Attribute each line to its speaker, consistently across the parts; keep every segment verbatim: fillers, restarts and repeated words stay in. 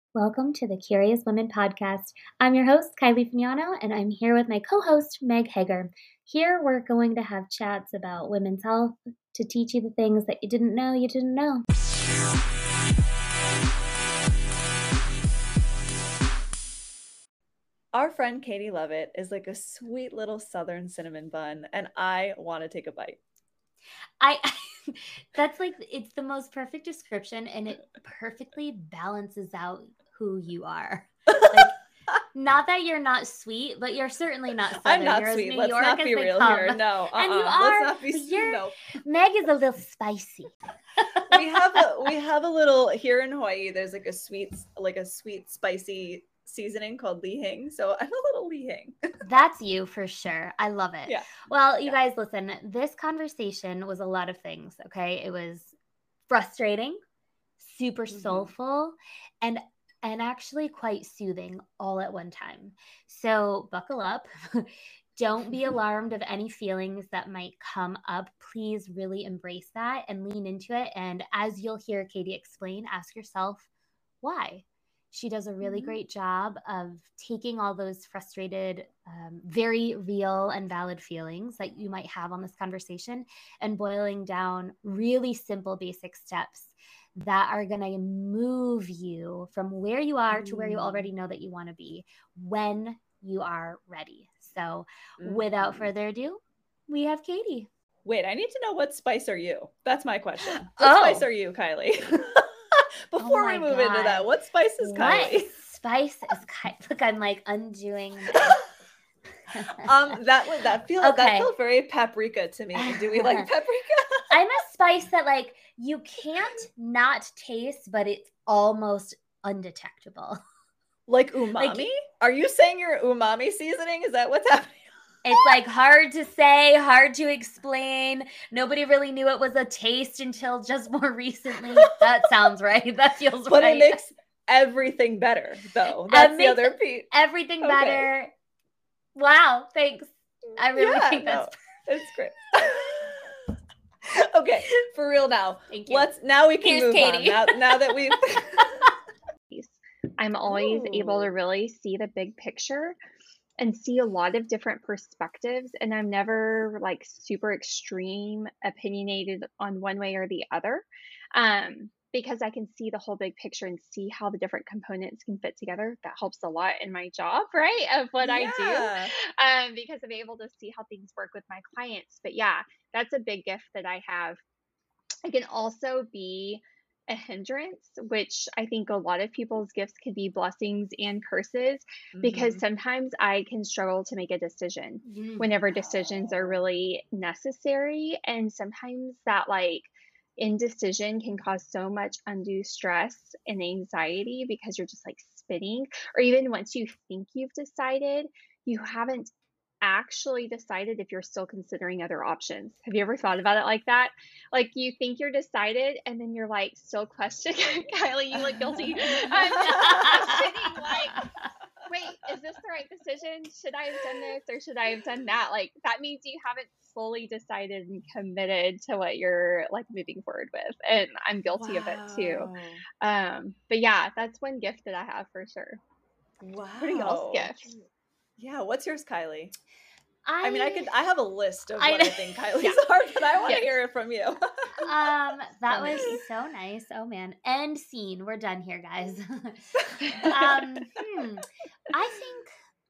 Speaker 1: Welcome to the Curious Women podcast. I'm your host, Kylie Fignano, and I'm here with my co host, Meg Hager. Here, we're going to have chats about women's health to teach you the things that you didn't know you didn't know.
Speaker 2: Our friend Katie Lovett is like a sweet little Southern cinnamon bun, and I want to take a bite.
Speaker 1: I that's like it's the most perfect description, and it perfectly balances out who you are. Like, not that you're not sweet, but you're certainly not Southern.
Speaker 2: I'm not
Speaker 1: you're
Speaker 2: sweet.
Speaker 1: As New
Speaker 2: Let's
Speaker 1: York
Speaker 2: not
Speaker 1: as
Speaker 2: be
Speaker 1: they
Speaker 2: real
Speaker 1: come.
Speaker 2: here. No, uh-uh.
Speaker 1: And you
Speaker 2: Let's
Speaker 1: are.
Speaker 2: not be
Speaker 1: You're,
Speaker 2: no.
Speaker 1: Meg is a little spicy.
Speaker 2: we have a we have a little here in Hawaii. There's like a sweet, like a sweet spicy seasoning called Li Hing. So I'm a little Li Hing.
Speaker 1: That's you for sure. I love it.
Speaker 2: Yeah.
Speaker 1: Well, you
Speaker 2: yeah.
Speaker 1: guys, listen, this conversation was a lot of things, okay? It was frustrating, super
Speaker 2: Mhm.
Speaker 1: soulful, and and actually quite soothing all at one time. So buckle up. Don't be alarmed of any feelings that might come up. Please really embrace that and lean into it. And as you'll hear Katie explain, ask yourself, why? She does a really
Speaker 2: Mhm.
Speaker 1: great job of taking all those frustrated, um, very real and valid feelings that you might have on this conversation and boiling down really simple, basic steps that are going to move you from where you are to where you
Speaker 2: Mm.
Speaker 1: already know that you want to be when you are ready. So,
Speaker 2: Mhm.
Speaker 1: without further ado, we have Katie.
Speaker 2: Wait, I need to know, what spice are you? That's my question. What
Speaker 1: Oh.
Speaker 2: spice are you, Kylie? Before
Speaker 1: Oh
Speaker 2: we
Speaker 1: my
Speaker 2: move into that,
Speaker 1: God.
Speaker 2: what spice is
Speaker 1: What
Speaker 2: Kylie?
Speaker 1: spice is Kylie? Look, I'm like undoing my...
Speaker 2: um, that would that feel that
Speaker 1: Okay.
Speaker 2: felt very paprika to me. Do we like paprika?
Speaker 1: I'm a spice that like you can't not taste, but it's almost undetectable.
Speaker 2: Like umami?
Speaker 1: Like-
Speaker 2: Are you saying you're umami seasoning? Is that what's happening?
Speaker 1: It's like hard to say, hard to explain. Nobody really knew it was a taste until just more recently. That sounds right. That feels
Speaker 2: But
Speaker 1: right.
Speaker 2: it makes everything better, though.
Speaker 1: It
Speaker 2: That's the
Speaker 1: makes
Speaker 2: other piece.
Speaker 1: everything
Speaker 2: Okay.
Speaker 1: better. Wow, thanks. I really
Speaker 2: Yeah,
Speaker 1: think
Speaker 2: no,
Speaker 1: that's
Speaker 2: it's great. Okay, for real now.
Speaker 1: Thank you.
Speaker 2: Let's now we can
Speaker 1: Here's
Speaker 2: move
Speaker 1: Katie.
Speaker 2: on. Now, now that we've
Speaker 3: I'm always able to
Speaker 2: Ooh.
Speaker 3: really see the big picture and see a lot of different perspectives. And I'm never like super extreme opinionated on one way or the other, um, because I can see the whole big picture and see how the different components can fit together. That helps a lot in my job, right? Of what I do,
Speaker 2: Yeah.
Speaker 3: um, because I'm able to see how things work with my clients. But yeah, that's a big gift that I have. I can also be a hindrance, which I think a lot of people's gifts could be blessings and curses, because
Speaker 2: Mhm.
Speaker 3: sometimes I can struggle to make a decision
Speaker 1: Mm.
Speaker 3: whenever decisions are really necessary. And sometimes that like indecision can cause so much undue stress and anxiety because you're just like spinning, or even once you think you've decided, you haven't actually decided if you're still considering other options. Have you ever thought about it like that? Like you think you're decided and then you're like still questioning. Kylie, you look guilty. I'm questioning like, wait, is this the right decision? Should I have done this or should I have done that? Like that means you haven't fully decided and committed to what you're like moving forward with. And I'm guilty
Speaker 2: wow.
Speaker 3: of it too. Um, but yeah, that's one gift that I have for sure.
Speaker 2: Wow.
Speaker 3: What are y'all's gifts?
Speaker 2: Yeah, what's yours, Kylie?
Speaker 1: I,
Speaker 2: I mean, I could. I have a list of
Speaker 1: I
Speaker 2: what I,
Speaker 1: know.
Speaker 2: think Kylie's
Speaker 3: Yeah.
Speaker 2: are, but I want to
Speaker 3: Yes.
Speaker 2: hear it from you.
Speaker 1: um that
Speaker 3: So
Speaker 1: was
Speaker 3: many.
Speaker 1: so nice. Oh man. End scene. We're done here, guys. um hmm. I think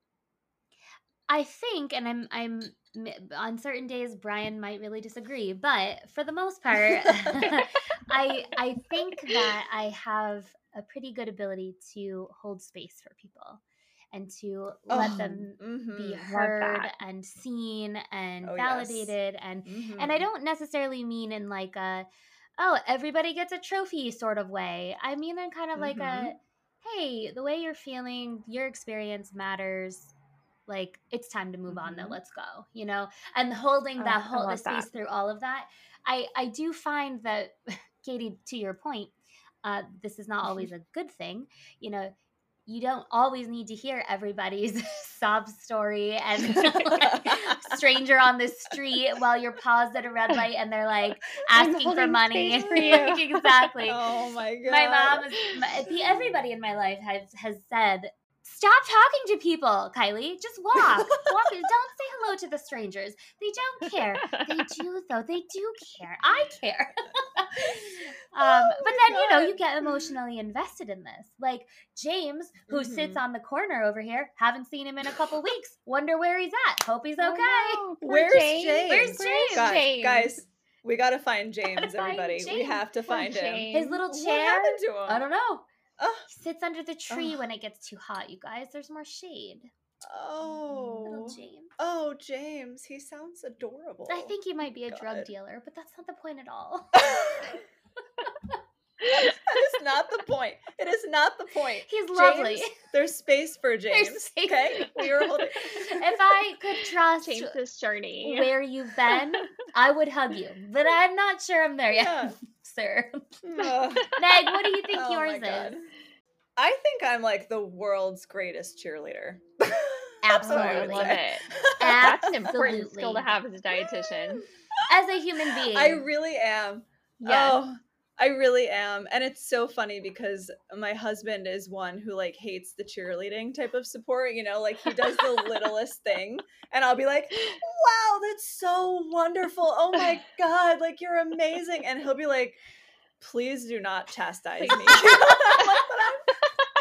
Speaker 1: I think and I'm I'm on certain days Brian might really disagree, but for the most part I I think that I have a pretty good ability to hold space for people and to let
Speaker 2: Oh,
Speaker 1: them
Speaker 2: mhm.
Speaker 1: be
Speaker 3: Love
Speaker 1: heard
Speaker 3: that.
Speaker 1: and seen and
Speaker 2: Oh, yes.
Speaker 1: validated and
Speaker 2: Mhm.
Speaker 1: and I don't necessarily mean in like a oh everybody gets a trophy sort of way. I mean in kind of like a
Speaker 2: Mhm.
Speaker 1: hey, the way you're feeling, your experience matters. Like it's time to move on now.
Speaker 2: Mhm.
Speaker 1: Let's go, you know, and holding
Speaker 3: Oh,
Speaker 1: that
Speaker 3: I
Speaker 1: whole the
Speaker 3: love
Speaker 1: space
Speaker 3: that.
Speaker 1: through all of that. I I do find that Katie, to your point, uh, this is not always a good thing. You know, you don't always need to hear everybody's sob story and like, stranger on the street while you're paused at a red light and they're like
Speaker 3: I'm
Speaker 1: asking for
Speaker 3: holding
Speaker 1: money.
Speaker 3: space for you.
Speaker 1: Like, exactly.
Speaker 2: Oh my god.
Speaker 1: My mom is my, the- everybody in my life has has said, stop talking to people, Kylie. Just walk. Walk. Don't say hello to the strangers. They don't care. They do though. They do care. I care. um,
Speaker 2: Oh
Speaker 1: but
Speaker 2: my
Speaker 1: then, you know,
Speaker 2: God.
Speaker 1: you get emotionally invested in this. Like James, who sits
Speaker 2: Mhm.
Speaker 1: on the corner over here, haven't seen him in a couple weeks. Wonder where he's at. Hope he's okay.
Speaker 3: Oh, no. Poor
Speaker 2: Where's
Speaker 3: James.
Speaker 2: James?
Speaker 1: Where's James?
Speaker 2: Guys,
Speaker 3: James?
Speaker 2: guys, we gotta find James,
Speaker 1: Gotta find
Speaker 2: everybody. We
Speaker 1: James.
Speaker 2: have to
Speaker 3: Poor
Speaker 2: find him.
Speaker 3: James.
Speaker 1: His little
Speaker 2: What
Speaker 1: chair.
Speaker 2: happened to him?
Speaker 1: I don't know.
Speaker 2: Oh,
Speaker 1: He sits under the tree
Speaker 2: Ugh.
Speaker 1: when it gets too hot, you guys. There's more shade.
Speaker 2: oh,
Speaker 1: Little James.
Speaker 2: oh, James. He sounds adorable.
Speaker 1: I think he might be a drug
Speaker 2: God.
Speaker 1: dealer, but that's not the point at all.
Speaker 2: That is not the point. It is not the point.
Speaker 1: He's lovely.
Speaker 2: James, there's space for James.
Speaker 1: space
Speaker 2: Okay,
Speaker 1: for
Speaker 2: we were holding.
Speaker 1: If I could trust
Speaker 3: James's journey.
Speaker 1: where you've been, I would hug you, but I'm not sure I'm there yet,
Speaker 2: Yeah.
Speaker 1: sir.
Speaker 2: Ugh.
Speaker 1: Meg, what do you think
Speaker 2: Oh
Speaker 1: yours
Speaker 2: my God.
Speaker 1: is?
Speaker 2: I think I'm like the world's greatest cheerleader.
Speaker 1: Absolutely.
Speaker 3: I
Speaker 2: would
Speaker 3: love
Speaker 2: say.
Speaker 3: it. That's an important
Speaker 1: Absolutely.
Speaker 3: skill to have as a dietitian.
Speaker 1: As a human being,
Speaker 2: I really am.
Speaker 3: Yes.
Speaker 2: Oh, I really am. And it's so funny because my husband is one who like hates the cheerleading type of support, you know, like he does the littlest thing and I'll be like, wow, that's so wonderful. Oh my God, like you're amazing. And he'll be like, please do not chastise me. I'm like, but I'm,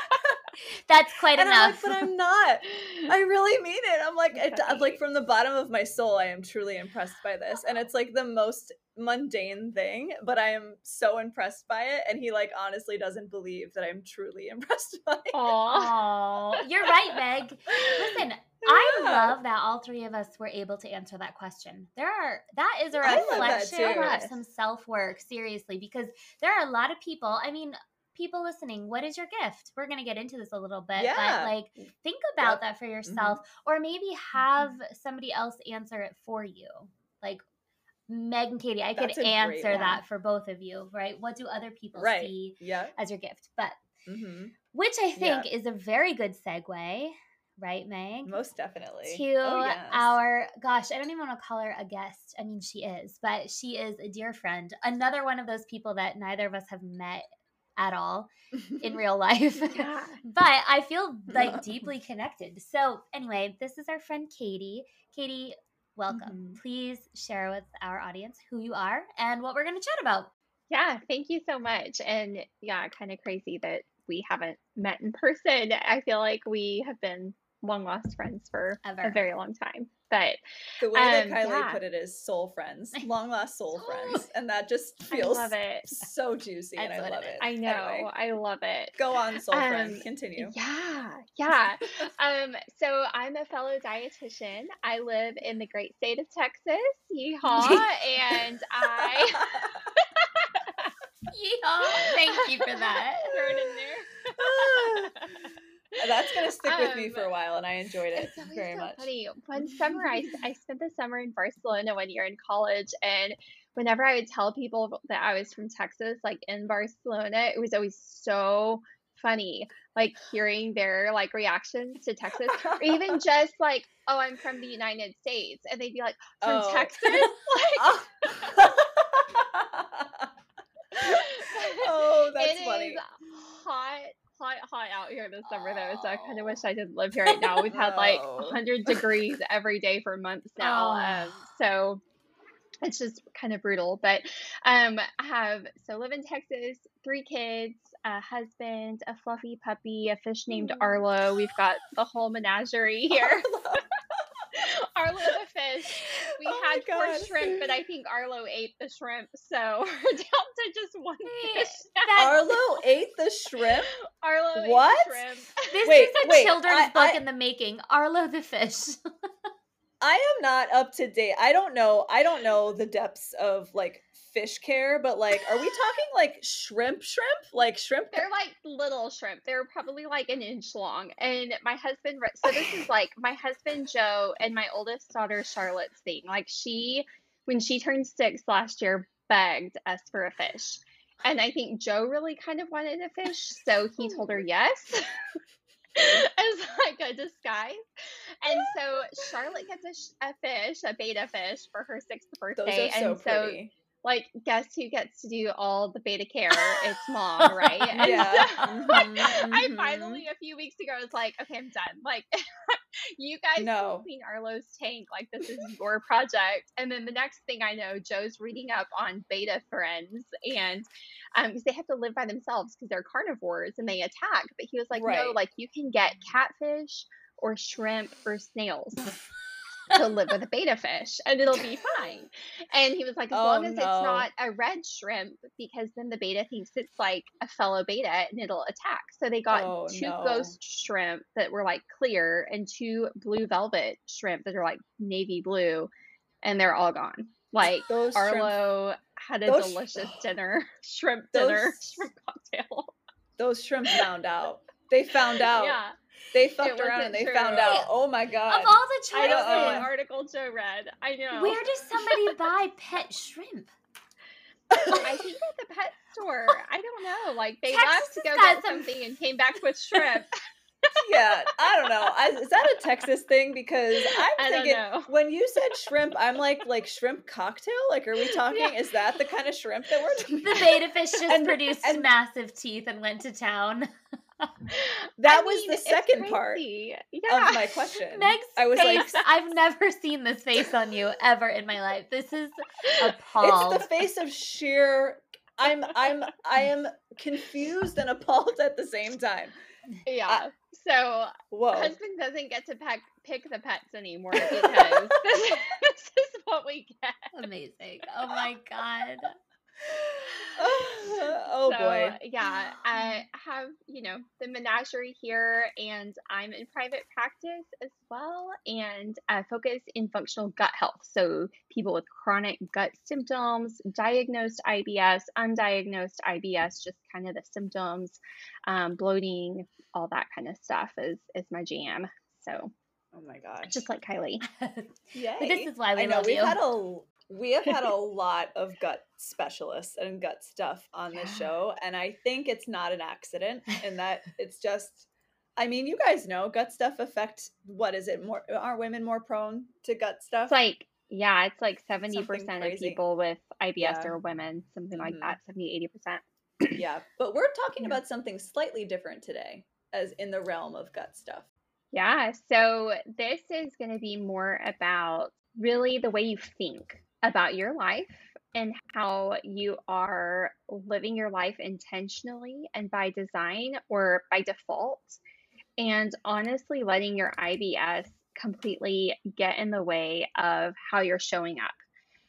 Speaker 1: that's quite
Speaker 2: and I'm
Speaker 1: enough.
Speaker 2: like, but I'm not. I really mean it. I'm like, it,
Speaker 3: Right.
Speaker 2: like from the bottom of my soul, I am truly impressed by this. And it's like the most mundane thing, but I am so impressed by it. And he like honestly doesn't believe that I'm truly impressed by it.
Speaker 3: Aw.
Speaker 1: Oh, you're right, Meg. Listen, I
Speaker 2: Yeah.
Speaker 1: love that all three of us were able to answer that question. There are that is a
Speaker 2: I love that
Speaker 1: reflection
Speaker 2: too.
Speaker 1: of some self-work, seriously, because there are a lot of people. I mean, people listening, what is your gift? We're going to get into this a little bit,
Speaker 2: Yeah.
Speaker 1: but like think about
Speaker 2: Yep.
Speaker 1: that for yourself, or maybe have somebody else answer it for you. Like Meg and Katie, I could
Speaker 2: That's a great
Speaker 1: answer
Speaker 2: one.
Speaker 1: that for both of you, right? What do other people
Speaker 2: Right.
Speaker 1: see
Speaker 2: Yeah.
Speaker 1: as your gift? But
Speaker 2: hmm
Speaker 1: which I
Speaker 2: Yeah.
Speaker 1: think is a very good segue, right, Meg?
Speaker 2: Most definitely.
Speaker 1: To
Speaker 2: Oh, yes.
Speaker 1: our, gosh, I don't even want to call her a guest. I mean, she is, but she is a dear friend. Another one of those people that neither of us have met at all in real life.
Speaker 3: Yeah.
Speaker 1: But I feel like deeply connected. So, anyway, this is our friend Katie. Katie, welcome.
Speaker 2: Mhm.
Speaker 1: Please share with our audience who you are and what we're going to chat about.
Speaker 3: Yeah, thank you so much. And yeah, kind of crazy that we haven't met in person. I feel like we have been long lost friends for
Speaker 1: Ever.
Speaker 3: a very long time. But
Speaker 2: The way that
Speaker 3: Um,
Speaker 2: Kylie
Speaker 3: yeah.
Speaker 2: put it is soul friends, long lost soul
Speaker 1: Soul.
Speaker 2: friends. And that just
Speaker 3: I
Speaker 2: feels
Speaker 3: love it.
Speaker 2: so juicy and
Speaker 1: That's
Speaker 2: I
Speaker 1: what it
Speaker 2: love
Speaker 1: is.
Speaker 2: it.
Speaker 3: I know.
Speaker 2: Anyway,
Speaker 3: I love it.
Speaker 2: go on, soul friend.
Speaker 3: Um,
Speaker 2: Continue.
Speaker 3: Yeah, yeah. um, so I'm a fellow dietitian. I live in the great state of Texas. Yeehaw. And I
Speaker 1: Yeehaw. Thank you for that.
Speaker 3: throw it in there.
Speaker 2: That's gonna stick with me
Speaker 3: Um,
Speaker 2: for a while, and I enjoyed it
Speaker 3: It's always
Speaker 2: very
Speaker 3: so
Speaker 2: much.
Speaker 3: funny. One summer, I, I spent the summer in Barcelona one year in college, and whenever I would tell people that I was from Texas, like in Barcelona, it was always so funny, like hearing their like reactions to Texas, or even just like, oh, I'm from the United States, and they'd be like, from
Speaker 2: Oh.
Speaker 3: Texas, like.
Speaker 2: Oh. Oh, that's
Speaker 3: It
Speaker 2: funny.
Speaker 3: is hot, hot, hot out here this summer though. So I kind of wish I didn't live here right now. We've had like
Speaker 2: Oh.
Speaker 3: one hundred degrees every day for months now.
Speaker 1: Oh.
Speaker 3: Um, so it's just kind of brutal. But um, I have so live in Texas, three kids, a husband, a fluffy puppy, a fish named
Speaker 2: Mm.
Speaker 3: Arlo. We've got the whole menagerie here.
Speaker 2: Arlo.
Speaker 3: Arlo the fish. We
Speaker 2: Oh my
Speaker 3: had four
Speaker 2: God.
Speaker 3: shrimp, but I think Arlo ate the shrimp, so we're down to just one
Speaker 1: Hey,
Speaker 3: fish now.
Speaker 2: Arlo ate the shrimp.
Speaker 3: Arlo ate
Speaker 2: What?
Speaker 3: the shrimp.
Speaker 1: This
Speaker 2: Wait,
Speaker 1: is a
Speaker 2: wait,
Speaker 1: children's
Speaker 2: I-
Speaker 1: book
Speaker 2: I-
Speaker 1: in the making. Arlo the fish.
Speaker 2: I am not up to date. I don't know. I don't know the depths of like fish care, but like, are we talking like shrimp, shrimp, like shrimp?
Speaker 3: They're like little shrimp. They're probably like an inch long. And my husband, re- so this is like my husband Joe and my oldest daughter Charlotte's thing. Like she, when she turned six last year, begged us for a fish. And I think Joe really kind of wanted a fish, so he told her yes. as like a disguise. And so Charlotte gets a, sh- a fish, a beta fish for her sixth
Speaker 2: Those are
Speaker 3: birthday.
Speaker 2: so
Speaker 3: And so
Speaker 2: pretty.
Speaker 3: like, guess who gets to do all the beta care? It's mom, right? And so
Speaker 2: Yeah. Mhm.
Speaker 3: I
Speaker 2: Mhm.
Speaker 3: finally, a few weeks ago, was like, okay, I'm done. Like, you guys can
Speaker 2: No.
Speaker 3: clean Arlo's tank. Like, this is your project. And then the next thing I know, Joe's reading up on beta friends, and um, because they have to live by themselves because they're carnivores and they attack. But he was like, no,
Speaker 2: Right.
Speaker 3: like you can get catfish or shrimp or snails to live with a beta fish and it'll be fine. And he was like, as
Speaker 2: Oh
Speaker 3: long as it's
Speaker 2: no.
Speaker 3: not a red shrimp, because then the beta thinks it's like a fellow beta and it'll attack. So they got
Speaker 2: Oh
Speaker 3: two
Speaker 2: no.
Speaker 3: ghost shrimp that were like clear and two blue velvet shrimp that are like navy blue, and they're all gone. Like
Speaker 2: Those shrimp
Speaker 3: Arlo had a
Speaker 2: those sh-
Speaker 3: delicious dinner, shrimp dinner,
Speaker 2: those
Speaker 3: shrimp cocktail.
Speaker 2: those shrimp found out. They found out.
Speaker 3: Yeah,
Speaker 2: They
Speaker 3: it
Speaker 2: fucked around
Speaker 3: wasn't
Speaker 2: and they
Speaker 3: true.
Speaker 2: found out. Oh my
Speaker 1: Of
Speaker 2: god.
Speaker 1: all the
Speaker 3: I don't know what
Speaker 2: Uh-uh.
Speaker 1: choices,
Speaker 3: article Joe read. I know.
Speaker 1: where does somebody buy pet shrimp?
Speaker 3: I think at the pet store. I don't know. Like they
Speaker 1: Texas
Speaker 3: left to go
Speaker 1: got
Speaker 3: get
Speaker 1: some-
Speaker 3: something and came back with shrimp.
Speaker 2: Yeah, I don't know. I, is that a Texas thing? Because I'm
Speaker 3: I don't
Speaker 2: thinking
Speaker 3: know.
Speaker 2: when you said shrimp, I'm like, like shrimp cocktail. Like, are we talking?
Speaker 3: Yeah.
Speaker 2: Is that the kind of shrimp that we're?
Speaker 1: The beta fish just
Speaker 2: And-
Speaker 1: produced
Speaker 2: and-
Speaker 1: massive teeth and went to town.
Speaker 2: That
Speaker 3: I
Speaker 2: was
Speaker 3: mean,
Speaker 2: the
Speaker 3: it's
Speaker 2: second part
Speaker 3: crazy. Yeah.
Speaker 2: of my question.
Speaker 1: Meg's
Speaker 2: I was like,
Speaker 1: face, I've never seen this face on you ever in my life. This is
Speaker 2: it's
Speaker 1: appalled.
Speaker 2: the face of sheer. I'm I'm I am confused and appalled at the same time.
Speaker 3: Yeah. So
Speaker 2: Whoa.
Speaker 3: husband doesn't get to pick pick the pets anymore because this, this is what we get.
Speaker 1: Amazing. Oh my god.
Speaker 2: Oh
Speaker 3: So,
Speaker 2: boy.
Speaker 3: yeah, I have, you know, the menagerie here, and I'm in private practice as well, and I focus in functional gut health. So, people with chronic gut symptoms, diagnosed I B S, undiagnosed I B S, just kind of the symptoms, um, bloating, all that kind of stuff is is my jam. So,
Speaker 2: Oh my gosh.
Speaker 3: just like Kylie.
Speaker 2: Yay.
Speaker 1: But this is why we
Speaker 2: I know
Speaker 1: love
Speaker 2: we've
Speaker 1: you.
Speaker 2: had a we have had a lot of gut specialists and gut stuff on this
Speaker 3: Yeah.
Speaker 2: show, and I think it's not an accident, and that it's just. I mean, you guys know gut stuff affect what is it? More are women more prone to gut stuff?
Speaker 3: It's like, yeah, it's like seventy
Speaker 2: Something
Speaker 3: percent of
Speaker 2: crazy.
Speaker 3: people with I B S
Speaker 2: Yeah.
Speaker 3: are women, something like
Speaker 2: Mhm.
Speaker 3: that, seventy, eighty percent.
Speaker 2: Yeah, but we're talking
Speaker 3: Yeah.
Speaker 2: about something slightly different today, as in the realm of gut stuff.
Speaker 3: Yeah, so this is going to be more about really the way you think about your life and how you are living your life intentionally and by design or by default. And honestly, letting your I B S completely get in the way of how you're showing up.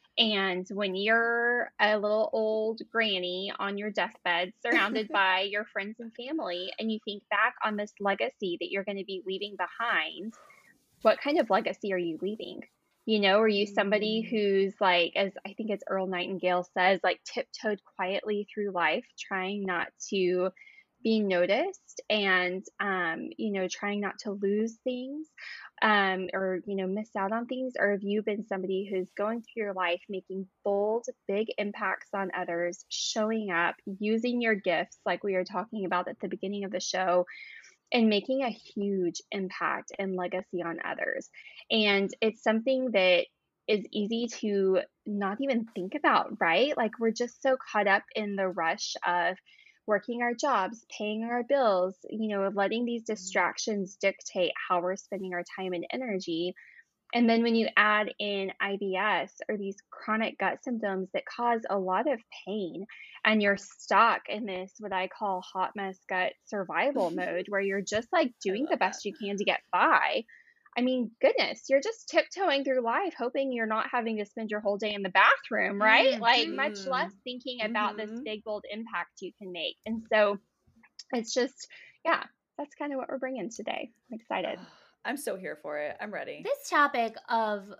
Speaker 3: And when you're a little old granny on your deathbed, surrounded by your friends and family, and you think back on this legacy that you're going to be leaving behind, what kind of legacy are you leaving? You know, are you somebody
Speaker 2: Mm.
Speaker 3: who's like, as I think as Earl Nightingale says, like tiptoed quietly through life, trying not to be noticed and, um, you know, trying not to lose things um, or, you know, miss out on things? Or have you been somebody who's going through your life, making bold, big impacts on others, showing up, using your gifts, like we were talking about at the beginning of the show, and making a huge impact and legacy on others? And it's something that is easy to not even think about, right? Like we're just so caught up in the rush of working our jobs, paying our bills, you know, letting these distractions dictate how we're spending our time and energy. And then when you add in I B S or these chronic gut symptoms that cause a lot of pain, and you're stuck in this, what I call hot mess gut survival mode, where you're just like doing the
Speaker 2: love
Speaker 3: best you can to get by. I mean, goodness, you're just tiptoeing through life, hoping you're not having to spend your whole day in the bathroom, right? Like, much
Speaker 2: Mhm.
Speaker 3: less thinking about this
Speaker 2: Mhm.
Speaker 3: big, bold impact you can make. And so it's just, yeah, that's kind of what we're bringing today. I'm excited.
Speaker 2: I'm so here for it. I'm ready.
Speaker 1: This topic of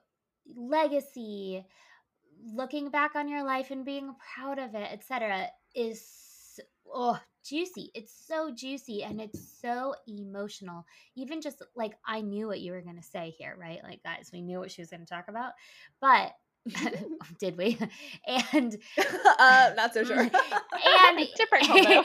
Speaker 1: legacy, looking back on your life and being proud of it, et cetera, is oh juicy. It's so juicy and it's so emotional. Even just like I knew what you were gonna say here, right? Like, guys, we knew what she was gonna talk about, but Did we? And
Speaker 2: uh, not so sure.
Speaker 1: and
Speaker 3: Different combo.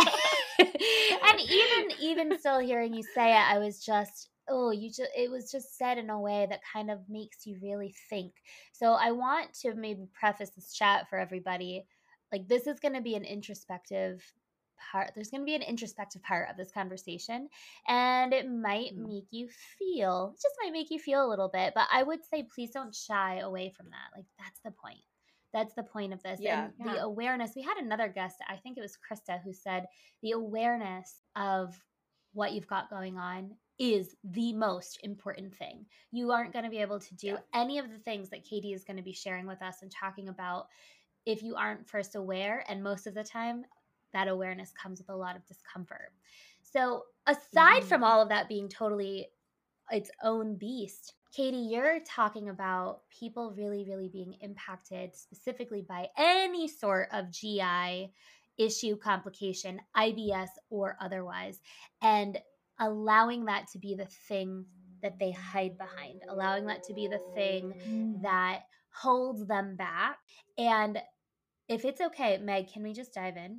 Speaker 1: and even even still hearing you say it, I was just, oh, you just it was just said in a way that kind of makes you really think. So I want to maybe preface this chat for everybody. Like, this is going to be an introspective part. There's going to be an introspective part of this conversation, and it might
Speaker 2: Mhm.
Speaker 1: make you feel, it just might make you feel a little bit, but I would say please don't shy away from that. Like, that's the point. That's the point of this.
Speaker 2: Yeah.
Speaker 1: And the
Speaker 3: Yeah.
Speaker 1: awareness, we had another guest, I think it was Krista, who said the awareness of what you've got going on is the most important thing. You aren't going to be able to do
Speaker 2: Yeah.
Speaker 1: any of the things that Katie is going to be sharing with us and talking about if you aren't first aware. And most of the time, that awareness comes with a lot of discomfort. So, aside
Speaker 2: Mhm.
Speaker 1: from all of that being totally its own beast, Katie, you're talking about people really, really being impacted specifically by any sort of G I issue, complication, I B S or otherwise, and allowing that to be the thing that they hide behind, allowing that to be the thing
Speaker 3: Mm.
Speaker 1: that holds them back. And if it's okay, Meg, can we just dive in?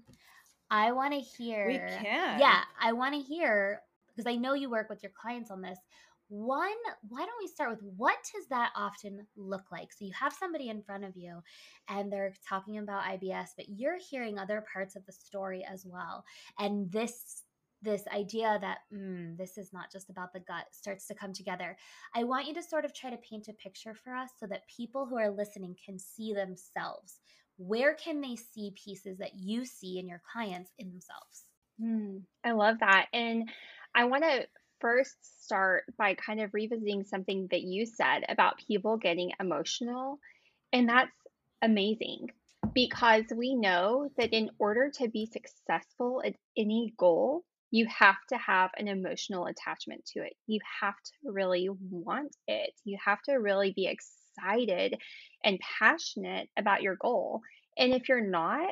Speaker 1: I want to
Speaker 2: We
Speaker 1: hear,
Speaker 2: can.
Speaker 1: yeah, I want to hear, because I know you work with your clients on this. One, why don't we start with what does that often look like? So you have somebody in front of you and they're talking about I B S, but you're hearing other parts of the story as well. And this this idea that mm, this is not just about the gut starts to come together. I want you to sort of try to paint a picture for us so that people who are listening can see themselves. Where can they see pieces that you see in your clients in themselves?
Speaker 3: Mm, I love that. And I want to first start by kind of revisiting something that you said about people getting emotional. And that's amazing because we know that in order to be successful at any goal, you have to have an emotional attachment to it. You have to really want it. You have to really be excited and passionate about your goal. And if you're not,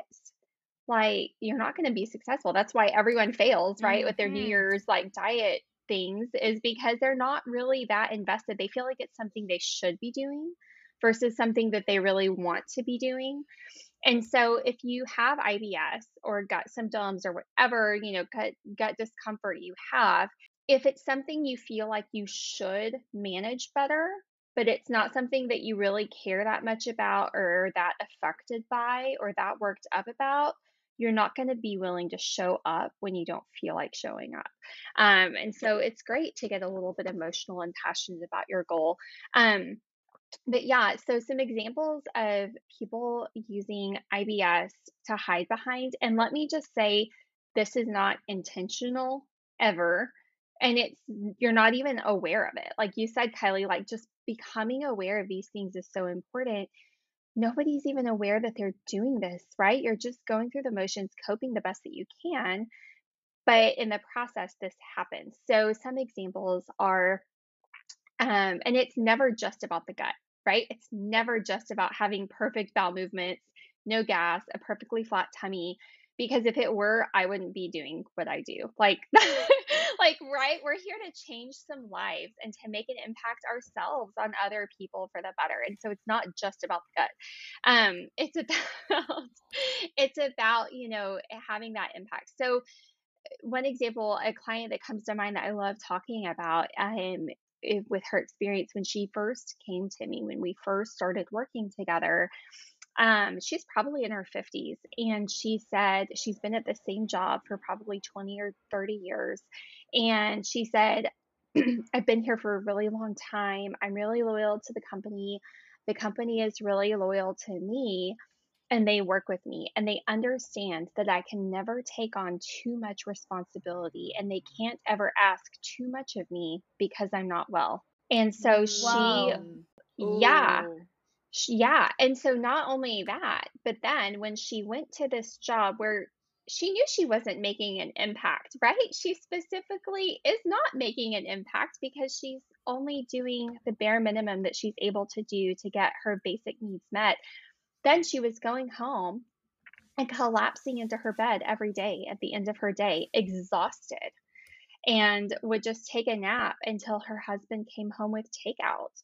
Speaker 3: like, you're not going to be successful. That's why everyone fails, right? With their New
Speaker 1: Mm-hmm.
Speaker 3: Year's like diet things is because they're not really that invested. They feel like it's something they should be doing versus something that they really want to be doing. And so if you have I B S or gut symptoms or whatever, you know, gut gut discomfort you have, if it's something you feel like you should manage better, but it's not something that you really care that much about or that affected by or that worked up about, you're not going to be willing to show up when you don't feel like showing up. Um, and so it's great to get a little bit emotional and passionate about your goal. Um, but yeah, so some examples of people using I B S to hide behind. And let me just say, this is not intentional ever. And it's, you're not even aware of it. Like you said, Kylie, like just becoming aware of these things is so important. Nobody's even aware that they're doing this, right? You're just going through the motions, coping the best that you can. But in the process, this happens. So some examples are um, and it's never just about the gut, right? It's never just about having perfect bowel movements, no gas, a perfectly flat tummy. Because if it were, I wouldn't be doing what I do. Like, like, right? We're here to change some lives and to make an impact ourselves on other people for the better. And so it's not just about the gut. Um, it's about, it's about, you know, having that impact. So one example, a client that comes to mind that I love talking about, um, if, with her experience when she first came to me, when we first started working together, um, she's probably in her fifties. And she said she's been at the same job for probably twenty or thirty years. And she said, I've been here for a really long time. I'm really loyal to the company. The company is really loyal to me and they work with me and they understand that I can never take on too much responsibility and they can't ever ask too much of me because I'm not well. And so she,
Speaker 1: Whoa.
Speaker 2: Mm.
Speaker 3: yeah,
Speaker 2: Ooh.
Speaker 3: sh- yeah. And so not only that, but then when she went to this job where she knew she wasn't making an impact, right? She specifically is not making an impact because she's only doing the bare minimum that she's able to do to get her basic needs met. Then she was going home and collapsing into her bed every day at the end of her day, exhausted, and would just take a nap until her husband came home with takeout.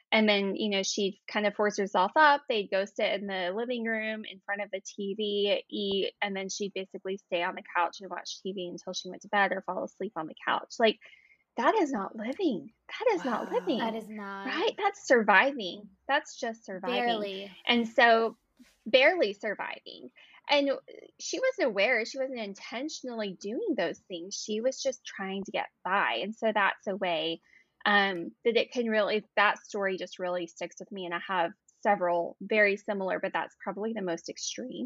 Speaker 3: And then, you know, she'd kind of force herself up. They'd go sit in the living room in front of the T V, eat, and then she'd basically stay on the couch and watch T V until she went to bed or fall asleep on the couch. Like, that is not living. That is not
Speaker 2: Wow.
Speaker 1: That
Speaker 3: living,
Speaker 1: is not
Speaker 3: right? That's surviving. That's just surviving.
Speaker 1: barely.
Speaker 3: And so, barely surviving. And she wasn't aware, she wasn't intentionally doing those things. She was just trying to get by. And so that's a way um, that it can really, that story just really sticks with me. And I have several very similar, but that's probably the most extreme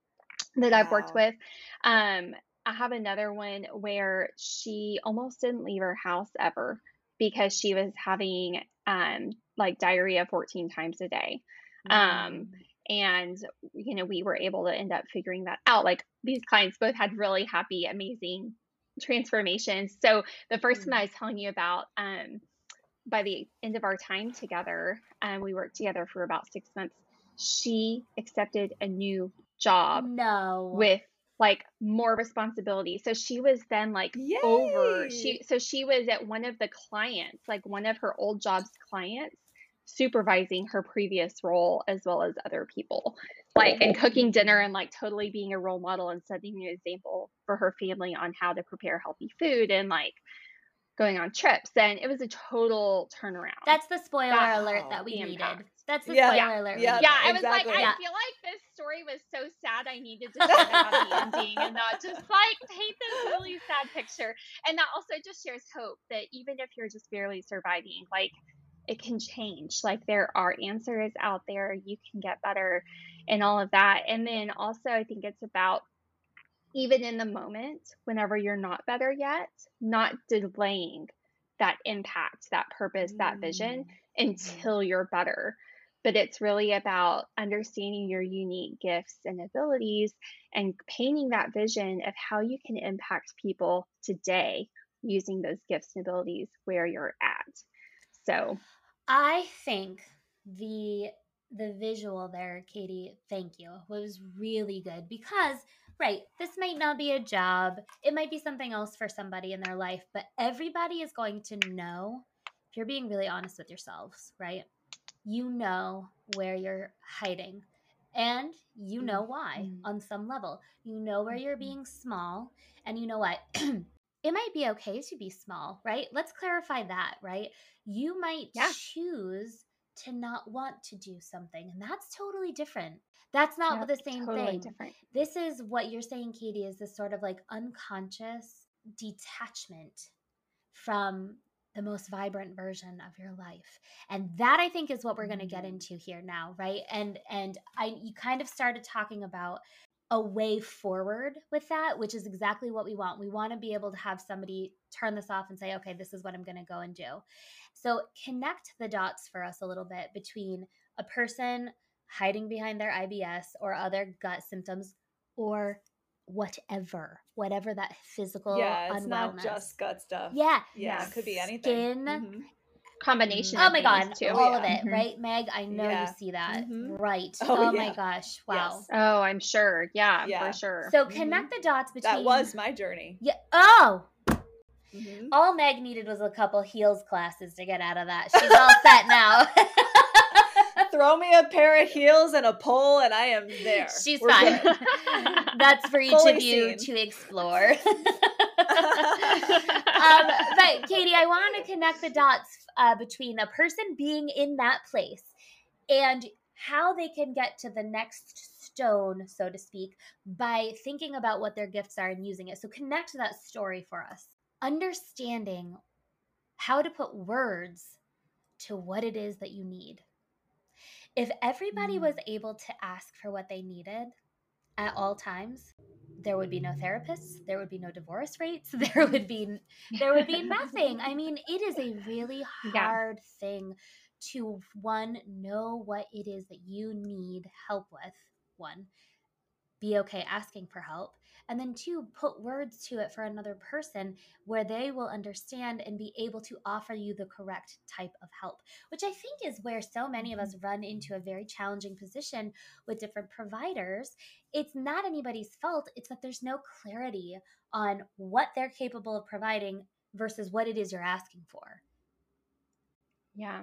Speaker 3: that I've worked
Speaker 2: Wow.
Speaker 3: with. Um, I have another one where she almost didn't leave her house ever because she was having um, like diarrhea fourteen times a day. Um,
Speaker 1: Mm.
Speaker 3: and, you know, we were able to end up figuring that out. Like, these clients both had really happy, amazing transformations. So the first one
Speaker 2: Mm.
Speaker 3: I was telling you about, um, by the end of our time together, um, we worked together for about six months. She accepted a new job
Speaker 1: No.
Speaker 3: with like more responsibility. So she was then like over, she,
Speaker 2: Yay.
Speaker 3: so she was at one of the clients, like one of her old job's clients, supervising her previous role as well as other people, like, and cooking dinner and like totally being a role model and setting an example for her family on how to prepare healthy food and like going on trips. And it was a total turnaround.
Speaker 1: That's the spoiler
Speaker 3: That
Speaker 1: alert
Speaker 2: Wow.
Speaker 1: that we
Speaker 3: the
Speaker 1: needed.
Speaker 3: impact.
Speaker 1: That's the
Speaker 2: Yeah.
Speaker 1: spoiler alert we
Speaker 2: Yeah.
Speaker 1: needed.
Speaker 3: Yeah, I was like,
Speaker 2: Exactly.
Speaker 3: I
Speaker 1: Yeah.
Speaker 3: feel like this story was so sad. I needed to share the happy ending and not just like paint this really sad picture. And that also just shares hope that even if you're just barely surviving, like, it can change. Like, there are answers out there. You can get better and all of that. And then also, I think it's about even in the moment, whenever you're not better yet, not delaying that impact, that purpose, that vision
Speaker 2: Mm.
Speaker 3: until you're better. But it's really about understanding your unique gifts and abilities and painting that vision of how you can impact people today using those gifts and abilities where you're at. So,
Speaker 1: I think the the visual there, Katie, thank you, was really good because right, this might not be a job. It might be something else for somebody in their life, but everybody is going to know if you're being really honest with yourselves, right? You know where you're hiding and you know why
Speaker 3: mm,
Speaker 1: on some level. You know where you're
Speaker 3: mhm.
Speaker 1: being small and you know what? It might be okay to be small, right? Let's clarify that, right? You might
Speaker 3: Yeah,
Speaker 1: choose to not want to do something, and that's totally different. That's not
Speaker 3: yep,
Speaker 1: the same
Speaker 3: totally
Speaker 1: thing.
Speaker 3: different.
Speaker 1: This is what you're saying, Katie, is this sort of like unconscious detachment from the most vibrant version of your life. And that I think is what we're going to get
Speaker 2: Mm.
Speaker 1: into here now, right? And and I you kind of started talking about a way forward with that, which is exactly what we want. We want to be able to have somebody turn this off and say, okay, this is what I'm going to go and do. So connect the dots for us a little bit between a person hiding behind their I B S or other gut symptoms or whatever, whatever that physical
Speaker 2: Yeah, it's
Speaker 1: unwellness.
Speaker 2: not just gut stuff.
Speaker 1: Yeah.
Speaker 2: Yeah,
Speaker 3: Yeah.
Speaker 2: it could be anything.
Speaker 1: Skin.
Speaker 2: Mhm.
Speaker 3: Combination
Speaker 1: Oh
Speaker 3: of
Speaker 1: my
Speaker 3: things
Speaker 1: God.
Speaker 3: too.
Speaker 2: Oh,
Speaker 1: All
Speaker 2: yeah.
Speaker 1: of it,
Speaker 3: Mhm.
Speaker 1: right, Meg? I know you
Speaker 2: Yeah.
Speaker 1: see that.
Speaker 2: Mhm.
Speaker 1: Right.
Speaker 2: Oh,
Speaker 1: Oh my
Speaker 2: yeah.
Speaker 1: gosh. Wow.
Speaker 2: Yes.
Speaker 3: Oh, I'm sure. Yeah,
Speaker 2: Yeah.
Speaker 3: for sure.
Speaker 1: So
Speaker 2: Mhm.
Speaker 1: connect the dots between
Speaker 2: That was my journey.
Speaker 1: Yeah. Oh,
Speaker 2: Mhm.
Speaker 1: all Meg needed was a couple heels classes to get out of that. She's all set now.
Speaker 2: Throw me a pair of heels and a pole, and I am there.
Speaker 1: She's
Speaker 2: We're
Speaker 1: fine.
Speaker 2: good.
Speaker 1: That's for each
Speaker 2: Fully
Speaker 1: of you
Speaker 2: seen.
Speaker 1: to explore. um, but Katie, I want to connect the dots uh, between a person being in that place and how they can get to the next stone, so to speak, by thinking about what their gifts are and using it. So connect that story for us. Understanding how to put words to what it is that you need. If everybody was able to ask for what they needed at all times, there would be no therapists, there would be no divorce rates, there would be there would be nothing. I mean, it is a really
Speaker 3: Yeah.
Speaker 1: hard thing to one know what it is that you need help with. One, be okay asking for help, and then two, put words to it for another person where they will understand and be able to offer you the correct type of help, which I think is where so many of us run into a very challenging position with different providers. It's not anybody's fault. It's that there's no clarity on what they're capable of providing versus what it is you're asking for.
Speaker 3: Yeah.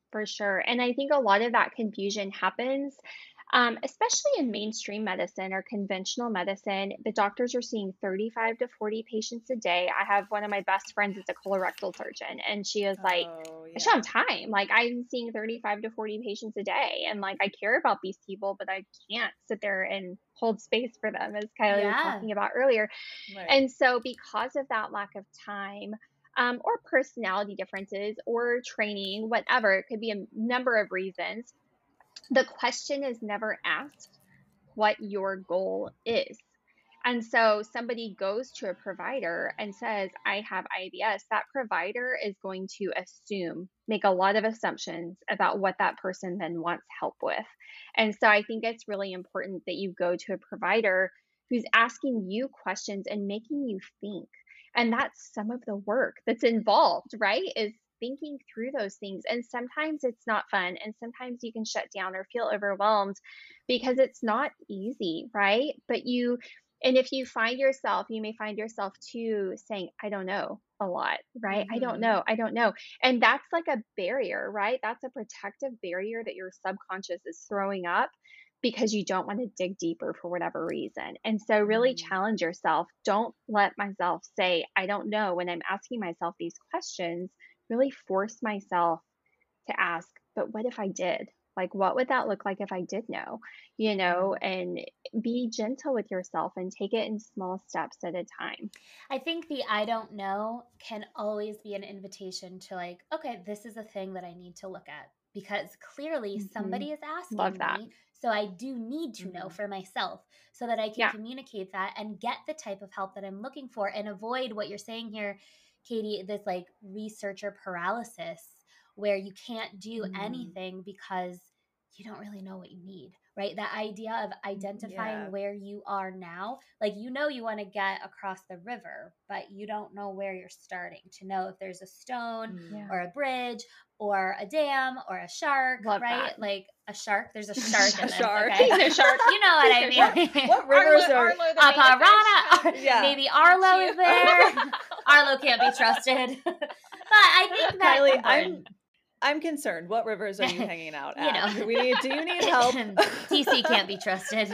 Speaker 3: For sure. And I think a lot of that confusion happens, um, especially in mainstream medicine or conventional medicine. The doctors are seeing thirty-five to forty patients a day. I have one of my best friends is a colorectal surgeon, and she is like,
Speaker 2: Oh,
Speaker 3: I should
Speaker 2: yeah.
Speaker 3: have time. Like, I'm seeing thirty-five to forty patients a day. And like, I care about these people, but I can't sit there and hold space for them, as Kylie was
Speaker 1: Yeah.
Speaker 3: talking about earlier.
Speaker 2: Right.
Speaker 3: And so, because of that lack of time, um, or personality differences, or training, whatever, it could be a number of reasons, the question is never asked what your goal is. And so somebody goes to a provider and says, I have I B S. That provider is going to assume, make a lot of assumptions about what that person then wants help with. And so I think it's really important that you go to a provider who's asking you questions and making you think. And that's some of the work that's involved, right? Is thinking through those things. And sometimes it's not fun. And sometimes you can shut down or feel overwhelmed because it's not easy, right? But you, and if you find yourself, you may find yourself too saying, I don't know a lot, right? I don't
Speaker 2: Mhm.
Speaker 3: know. I don't know. And that's like a barrier, right? That's a protective barrier that your subconscious is throwing up because you don't want to dig deeper for whatever reason. And so really
Speaker 2: Mhm.
Speaker 3: challenge yourself. Don't let myself say, I don't know when I'm asking myself these questions. Really force myself to ask, but what if I did? Like, what would that look like if I did know? You know,
Speaker 2: Mhm.
Speaker 3: and be gentle with yourself and take it in small steps at a time.
Speaker 1: I think the I don't know can always be an invitation to, like, okay, this is a thing that I need to look at because clearly
Speaker 3: hmm
Speaker 1: somebody is
Speaker 3: Love
Speaker 1: asking
Speaker 3: that.
Speaker 1: me. So I do need to know
Speaker 2: Mhm.
Speaker 1: for myself so that I can
Speaker 3: Yeah.
Speaker 1: communicate that and get the type of help that I'm looking for and avoid what you're saying here, Katie, this like researcher paralysis where you can't do
Speaker 2: Mhm.
Speaker 1: anything because you don't really know what you need, right? That idea of identifying
Speaker 2: Yeah.
Speaker 1: where you are now, like, you know, you want to get across the river, but you don't know where you're starting to know if there's a stone
Speaker 2: Mm.
Speaker 3: Yeah.
Speaker 1: or a bridge or a dam or a shark,
Speaker 3: Love
Speaker 1: right?
Speaker 3: that.
Speaker 1: Like a shark, there's a shark in
Speaker 2: A
Speaker 1: this,
Speaker 2: shark.
Speaker 1: okay?
Speaker 3: He's a shark.
Speaker 1: You know what
Speaker 3: He's
Speaker 1: I
Speaker 3: a shark.
Speaker 1: mean.
Speaker 2: What
Speaker 3: Arlo,
Speaker 2: rivers are?
Speaker 3: Arlo, the mega fish.
Speaker 1: Aparana,
Speaker 2: Yeah.
Speaker 1: maybe
Speaker 3: Eat
Speaker 1: Arlo
Speaker 3: you.
Speaker 1: is there. Arlo can't be trusted. But I think that's
Speaker 2: Kylie, I'm
Speaker 1: important.
Speaker 2: I'm concerned. What rivers are you hanging out
Speaker 1: You
Speaker 2: at?
Speaker 1: know.
Speaker 2: We need. Do you need help?
Speaker 1: T C can't be trusted.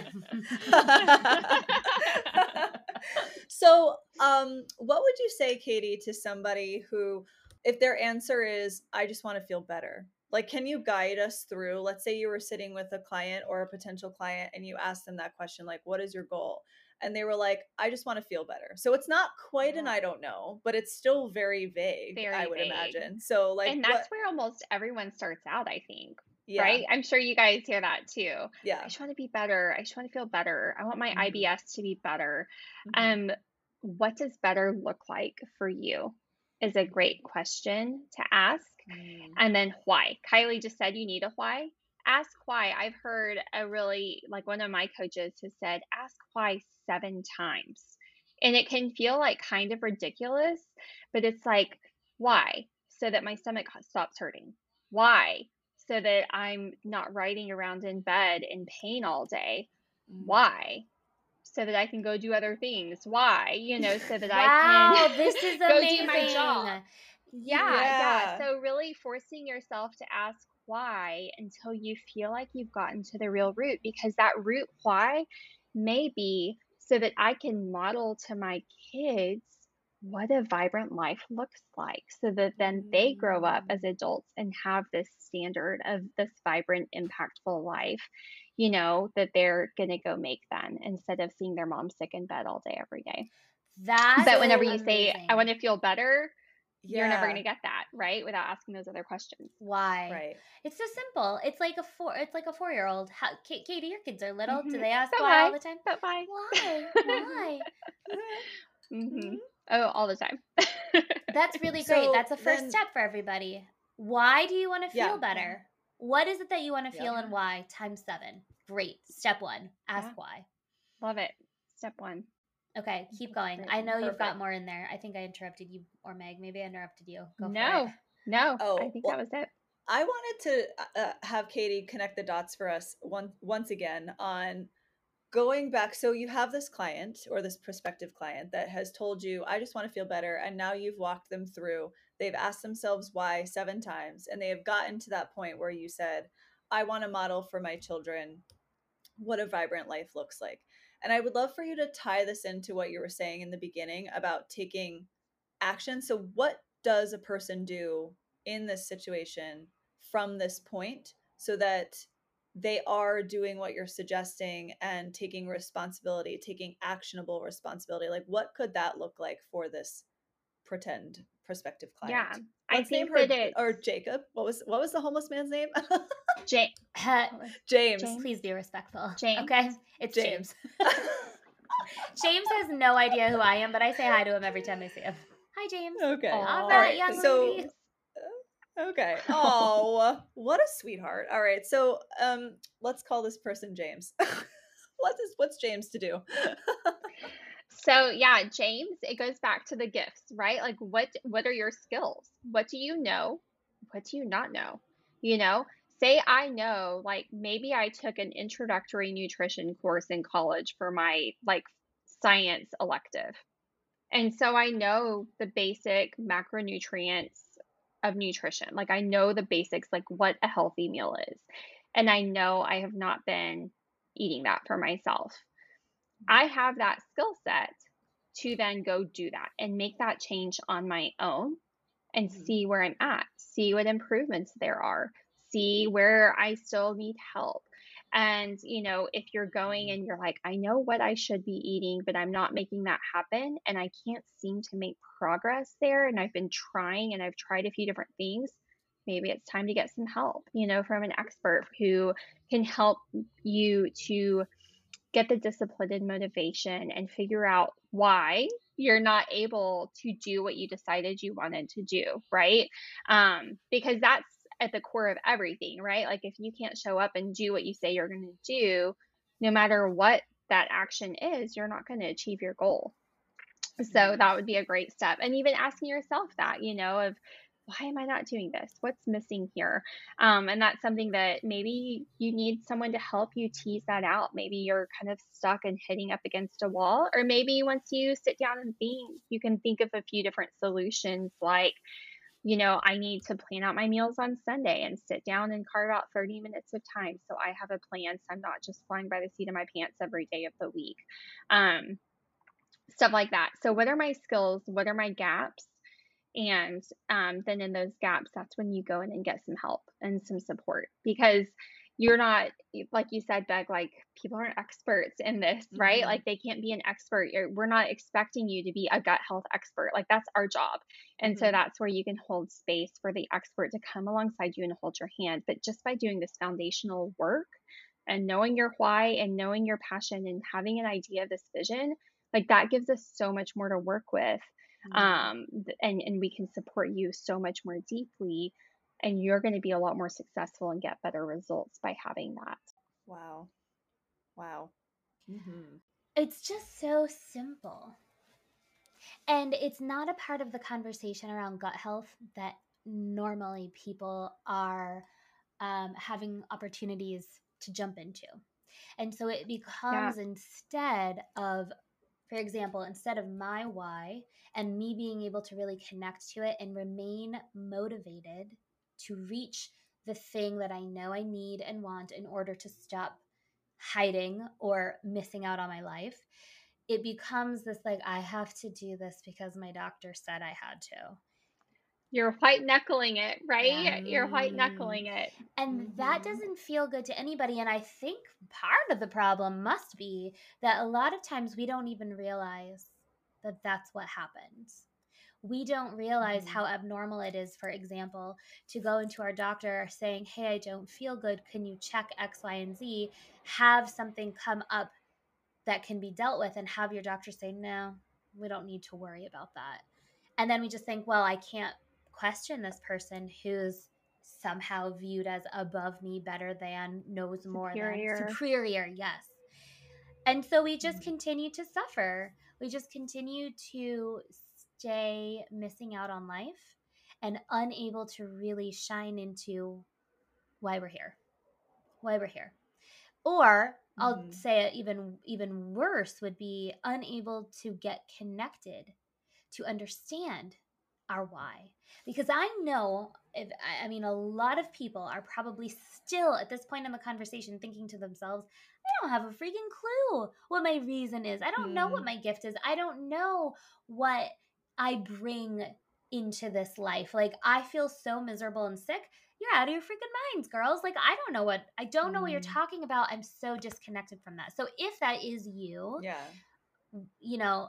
Speaker 2: So, um, what would you say, Katie, to somebody who, if their answer is, I just want to feel better? Like, can you guide us through? Let's say you were sitting with a client or a potential client and you asked them that question, like, what is your goal? And they were like, I just want to feel better. So it's not quite an
Speaker 3: Yeah.
Speaker 2: I don't know, but it's still very vague, I
Speaker 3: Very
Speaker 2: would
Speaker 3: vague.
Speaker 2: imagine. So, like,
Speaker 3: And
Speaker 2: what?
Speaker 3: that's where almost everyone starts out, I think,
Speaker 2: Yeah.
Speaker 3: right? I'm sure you guys hear that too. I
Speaker 2: Yeah.
Speaker 3: just want to be better. I just want to feel better. I want my
Speaker 2: Mhm.
Speaker 3: I B S to be better.
Speaker 2: Mhm.
Speaker 3: Um, what does better look like for you is a great
Speaker 2: Mhm.
Speaker 3: question to ask.
Speaker 2: Mm.
Speaker 3: And then why? Kylie just said you need a why. Ask why. I've heard a really, like one of my coaches has said, ask why seven times. And it can feel like kind of ridiculous, but it's like, why? So that my stomach stops hurting. Why? So that I'm not riding around in bed in pain all day.
Speaker 2: Mm.
Speaker 3: Why? So that I can go do other things. Why? You know, so that I
Speaker 1: Wow,
Speaker 3: can
Speaker 1: this is
Speaker 3: go do my job.
Speaker 1: amazing. You
Speaker 3: Yeah, yeah.
Speaker 2: Yeah.
Speaker 3: So really forcing yourself to ask why until you feel like you've gotten to the real root, because that root why may be so that I can model to my kids what a vibrant life looks like, so that then they grow up as
Speaker 2: Mm.
Speaker 3: adults and have this standard of this vibrant, impactful life, you know, that they're going to go make then, instead of seeing their mom sick in bed all day, every day.
Speaker 1: That's
Speaker 3: But whenever you
Speaker 2: So,
Speaker 3: say, I want
Speaker 1: amazing.
Speaker 3: to feel better, you're never going
Speaker 2: yeah.
Speaker 3: to get that, right? Without asking those other questions.
Speaker 1: Why?
Speaker 2: Right.
Speaker 1: It's so simple. It's like a four. It's like a four-year-old. How, Ka- Katie, your kids are little. Do
Speaker 3: hmm
Speaker 1: they ask
Speaker 3: But
Speaker 1: why all
Speaker 3: why?
Speaker 1: the time?
Speaker 3: But why?
Speaker 1: Why? Why?
Speaker 3: hmm
Speaker 2: Mhm.
Speaker 3: Oh, all the time.
Speaker 1: That's really great.
Speaker 2: So
Speaker 1: That's a first
Speaker 2: then,
Speaker 1: step for everybody. Why do you want to
Speaker 2: yeah.
Speaker 1: feel better? What is it that you want to
Speaker 2: Yep.
Speaker 1: feel and
Speaker 3: Yeah.
Speaker 1: why? Times seven. Great. Step one. Ask
Speaker 3: Yeah.
Speaker 1: why.
Speaker 3: Love it. Step one.
Speaker 1: Okay, keep
Speaker 3: That's
Speaker 1: going.
Speaker 3: great.
Speaker 1: I know you've got
Speaker 2: Perfect.
Speaker 1: more in there. I think I interrupted you, or Meg. Maybe I interrupted you. Go for it.
Speaker 3: No, no, I
Speaker 2: Oh,
Speaker 3: think that
Speaker 2: well,
Speaker 3: was it.
Speaker 2: I wanted to uh, uh, have Katie connect the dots for us one, once again on going back, so you have this client or this prospective client that has told you, I just want to feel better. And now you've walked them through, they've asked themselves why seven times, and they have gotten to that point where you said, I want to model for my children what a vibrant life looks like. And I would love for you to tie this into what you were saying in the beginning about taking action. So, what does a person do in this situation from this point so that they are doing what you're suggesting and taking responsibility, taking actionable responsibility? Like, what could that look like for this pretend prospective client?
Speaker 3: Yeah, I
Speaker 2: Let's name
Speaker 3: think
Speaker 2: her,
Speaker 3: that it's
Speaker 2: or Jacob. What was what was the homeless man's name?
Speaker 3: Ja-
Speaker 1: Uh,
Speaker 3: what was-
Speaker 2: James.
Speaker 3: James.
Speaker 1: please be respectful.
Speaker 3: James.
Speaker 1: Okay? It's
Speaker 2: James.
Speaker 1: James. James has no idea who I am, but I say hi to him every time I see him. Hi, James.
Speaker 2: Okay.
Speaker 3: Aw.
Speaker 1: All
Speaker 2: All
Speaker 1: right,
Speaker 2: right.
Speaker 1: young
Speaker 2: So
Speaker 1: lady.
Speaker 2: okay. Oh, what a sweetheart. All right. So, um, let's call this person James. what is what's James to do?
Speaker 3: So yeah, James, it goes back to the gifts, right? Like what what are your skills? What do you know? What do you not know? You know, say I know, like maybe I took an introductory nutrition course in college for my like science elective. And so I know the basic macronutrients of nutrition. Like I know the basics, like what a healthy meal is. And I know I have not been eating that for myself. I have that skill set to then go do that and make that change on my own and
Speaker 2: Mhm.
Speaker 3: see where I'm at, see what improvements there are, see where I still need help. And, you know, if you're going and you're like, I know what I should be eating, but I'm not making that happen and I can't seem to make progress there, and I've been trying and I've tried a few different things, maybe it's time to get some help, you know, from an expert who can help you to get the discipline and motivation and figure out why you're not able to do what you decided you wanted to do, right? Um, because that's at the core of everything, right? Like if you can't show up and do what you say you're going to do, no matter what that action is, you're not going to achieve your goal. So that would be a great step. And even asking yourself that, you know, of why am I not doing this? What's missing here? Um, and that's something that maybe you need someone to help you tease that out. Maybe you're kind of stuck and hitting up against a wall, or maybe once you sit down and think, you can think of a few different solutions like, you know, I need to plan out my meals on Sunday and sit down and carve out thirty minutes of time so I have a plan. So I'm not just flying by the seat of my pants every day of the week. Um, stuff like that. So, what are my skills? What are my gaps? And um, then in those gaps, that's when you go in and get some help and some support because you're not, like you said, Beck, like people aren't experts in this, right?
Speaker 2: Mhm.
Speaker 3: Like they can't be an expert. You're, we're not expecting you to be a gut health expert. Like that's our job. And so
Speaker 2: Mhm.
Speaker 3: that's where you can hold space for the expert to come alongside you and hold your hand. But just by doing this foundational work and knowing your why and knowing your passion and having an idea of this vision, like that gives us so much more to work with.
Speaker 2: Mhm.
Speaker 3: Um, th- and, and we can support you so much more deeply, and you're going to be a lot more successful and get better results by having that.
Speaker 2: Wow. Wow. Mhm.
Speaker 1: It's just so simple. And it's not a part of the conversation around gut health that normally people are um, having opportunities to jump into. And so it
Speaker 3: Yeah.
Speaker 1: becomes instead of, for example, instead of my why and me being able to really connect to it and remain motivated to reach the thing that I know I need and want in order to stop hiding or missing out on my life, it becomes this like, I have to do this because my doctor said I had to.
Speaker 3: You're white knuckling it, right?
Speaker 1: Yeah.
Speaker 3: You're white
Speaker 1: Mm.
Speaker 3: knuckling it.
Speaker 1: And that
Speaker 2: Mhm.
Speaker 1: doesn't feel good to anybody. And I think part of the problem must be that a lot of times we don't even realize that that's what happens. We don't realize
Speaker 2: Mhm.
Speaker 1: how abnormal it is, for example, to go into our doctor saying, hey, I don't feel good. Can you check X, Y, and Z? Have something come up that can be dealt with, and have your doctor say, no, we don't need to worry about that. And then we just think, well, I can't question this person who's somehow viewed as above me, better than, knows more
Speaker 3: Superior.
Speaker 1: than, superior, yes. And so we just
Speaker 2: Mhm.
Speaker 1: continue to suffer. We just continue to stay missing out on life and unable to really shine into why we're here. Why we're here. Or I'll
Speaker 2: Mhm.
Speaker 1: say it even even worse would be unable to get connected to understand our why. Because I know, if I I mean, a lot of people are probably still at this point in the conversation thinking to themselves, I don't have a freaking clue what my reason is. I don't know what
Speaker 2: Mm.
Speaker 1: my gift is. I don't know what I bring into this life. Like, I feel so miserable and sick. You're out of your freaking minds, girls. Like, I don't know what I don't know what you're
Speaker 2: Mm.
Speaker 1: talking about. I'm so disconnected from that. So if that is you,
Speaker 2: Yeah.
Speaker 1: you know,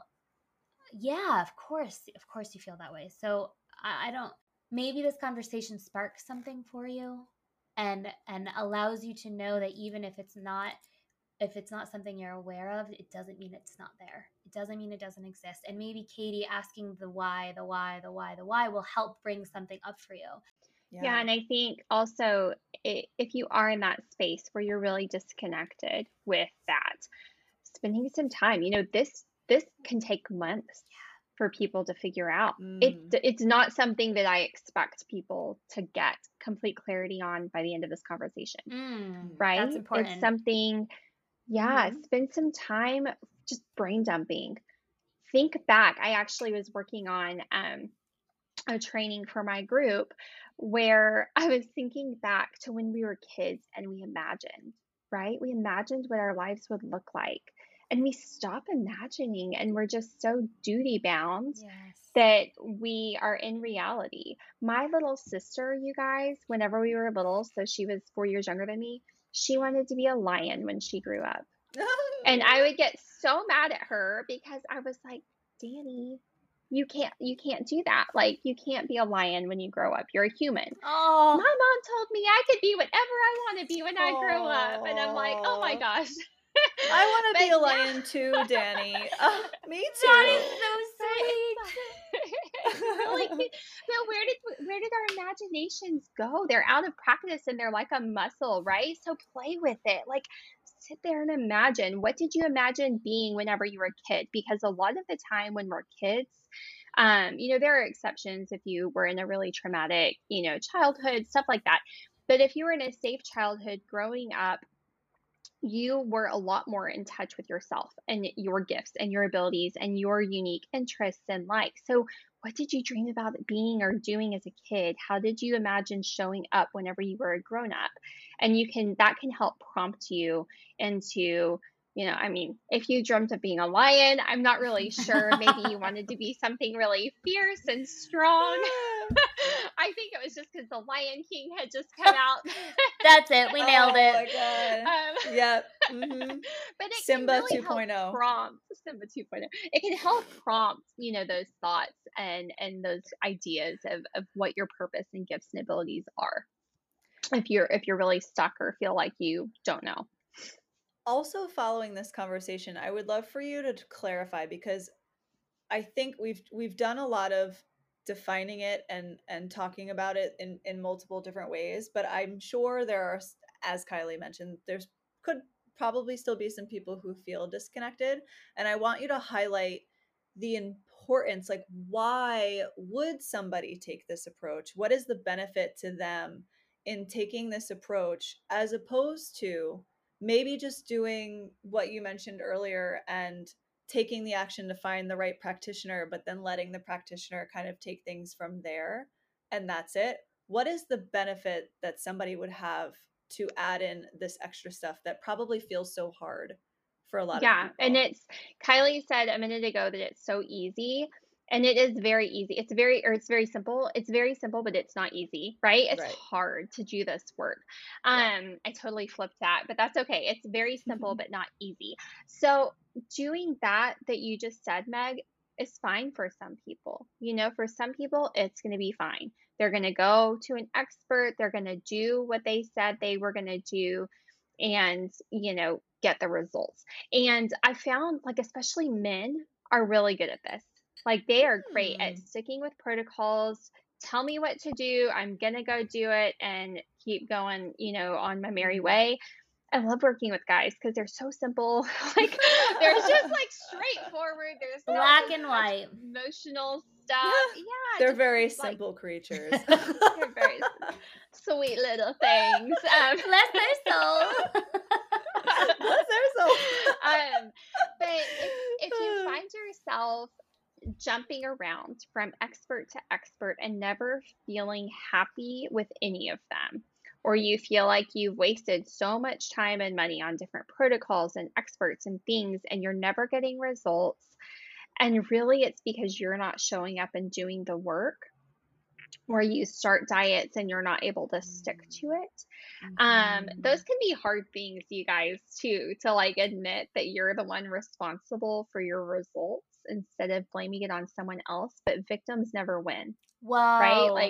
Speaker 1: yeah, of course, of course you feel that way. So I, I don't. Maybe this conversation sparks something for you, and and allows you to know that even if it's not if it's not something you're aware of, it doesn't mean it's not there. It doesn't mean it doesn't exist. And maybe Katie asking the why, the why, the why, the why will help bring something up for you.
Speaker 3: Yeah,
Speaker 2: Yeah.
Speaker 3: and I think also I if you are in that space where you're really disconnected with that, spending some time, you know, this this can take months for people to figure out. It
Speaker 2: Mm.
Speaker 3: it's not something that I expect people to get complete clarity on by the end of this conversation,
Speaker 1: Mm,
Speaker 3: right?
Speaker 1: that's
Speaker 3: It's
Speaker 1: important.
Speaker 3: something, yeah,
Speaker 2: Mhm.
Speaker 3: spend some time just brain dumping. Think back. I actually was working on um a training for my group where I was thinking back to when we were kids and we imagined, right? We imagined what our lives would look like. And we stop imagining and we're just so duty bound
Speaker 1: Yes.
Speaker 3: that we are in reality. My little sister, you guys, whenever we were little, so she was four years younger than me, she wanted to be a lion when she grew up. And I would get so mad at her because I was like, Danny, you can't you can't do that. Like you can't be a lion when you grow up. You're a human.
Speaker 1: Oh,
Speaker 3: My mom told me I could be whatever I want to be when I grow up. And I'm like, oh my
Speaker 2: Aw.
Speaker 3: gosh.
Speaker 2: I want to
Speaker 3: But
Speaker 2: be a
Speaker 3: now
Speaker 2: lion too, Danny. Uh, me
Speaker 1: that
Speaker 2: too.
Speaker 1: is so
Speaker 3: right?
Speaker 1: sweet.
Speaker 3: It's really cute. But where did where did our imaginations go? They're out of practice and they're like a muscle, right? So play with it. Like sit there and imagine. What did you imagine being whenever you were a kid? Because a lot of the time when we're kids, um, you know, there are exceptions if you were in a really traumatic, you know, childhood, stuff like that. But if you were in a safe childhood growing up, you were a lot more in touch with yourself and your gifts and your abilities and your unique interests and likes. So, what did you dream about being or doing as a kid? How did you imagine showing up whenever you were a grown up? And you can, that can help prompt you into, you know, I mean, if you dreamt of being a lion, I'm not really sure. Maybe you wanted to be something really fierce and strong. I think it was just because the Lion King had just come out.
Speaker 1: That's it. We nailed
Speaker 2: Oh
Speaker 1: it.
Speaker 2: my god.
Speaker 3: Um,
Speaker 2: Yep. Mhm.
Speaker 3: but it can
Speaker 2: Simba
Speaker 3: really help
Speaker 2: 2.0.
Speaker 3: prompt Simba 2.0. It can help prompt, you know, those thoughts and and those ideas of of what your purpose and gifts and abilities are. If you're if you're really stuck or feel like you don't know.
Speaker 2: Also, following this conversation, I would love for you to t- clarify because I think we've we've done a lot of defining it and and talking about it in in multiple different ways, but I'm sure there are, s- as Kylie mentioned, there's could probably still be some people who feel disconnected, and I want you to highlight the importance, like why would somebody take this approach? What is the benefit to them in taking this approach as opposed to maybe just doing what you mentioned earlier and taking the action to find the right practitioner, but then letting the practitioner kind of take things from there and that's it. What is the benefit that somebody would have to add in this extra stuff that probably feels so hard for a lot of
Speaker 3: Yeah, and
Speaker 2: people?
Speaker 3: it's Kylie said a minute ago that it's so easy, and it is very easy. It's very or it's very simple. It's very simple, but it's not easy, right? It's
Speaker 2: Right.
Speaker 3: hard to do this work.
Speaker 2: Yeah.
Speaker 3: Um, I totally flipped that, but that's okay. It's very simple, but not easy. So doing that that you just said, Meg, is fine for some people. You know, for some people, it's going to be fine. They're going to go to an expert. They're going to do what they said they were going to do and, you know, get the results. And I found like especially men are really good at this. Like they are great at
Speaker 2: Hmm.
Speaker 3: sticking with protocols. Tell me what to do. I'm going to go do it and keep going, you know, on my merry
Speaker 2: Mhm.
Speaker 3: way. I love working with guys because they're so simple. Like there's just like straightforward. There's not
Speaker 1: Black
Speaker 3: as
Speaker 1: and
Speaker 3: much
Speaker 1: white.
Speaker 3: emotional stuff. Yeah,
Speaker 2: They're
Speaker 3: just
Speaker 2: very
Speaker 3: like
Speaker 2: simple creatures.
Speaker 3: they're very sweet little things. Um,
Speaker 1: Bless their soul.
Speaker 2: Bless her soul.
Speaker 3: um, but if if you find yourself jumping around from expert to expert and never feeling happy with any of them, or you feel like you've wasted so much time and money on different protocols and experts and things, and you're never getting results, and really it's because you're not showing up and doing the work, or you start diets and you're not able to stick to it. Um, those
Speaker 1: Mhm.
Speaker 3: can be hard things, you guys, too, to like admit that you're the one responsible for your results instead of blaming it on someone else. But victims never win, right?
Speaker 1: Whoa.
Speaker 3: Like,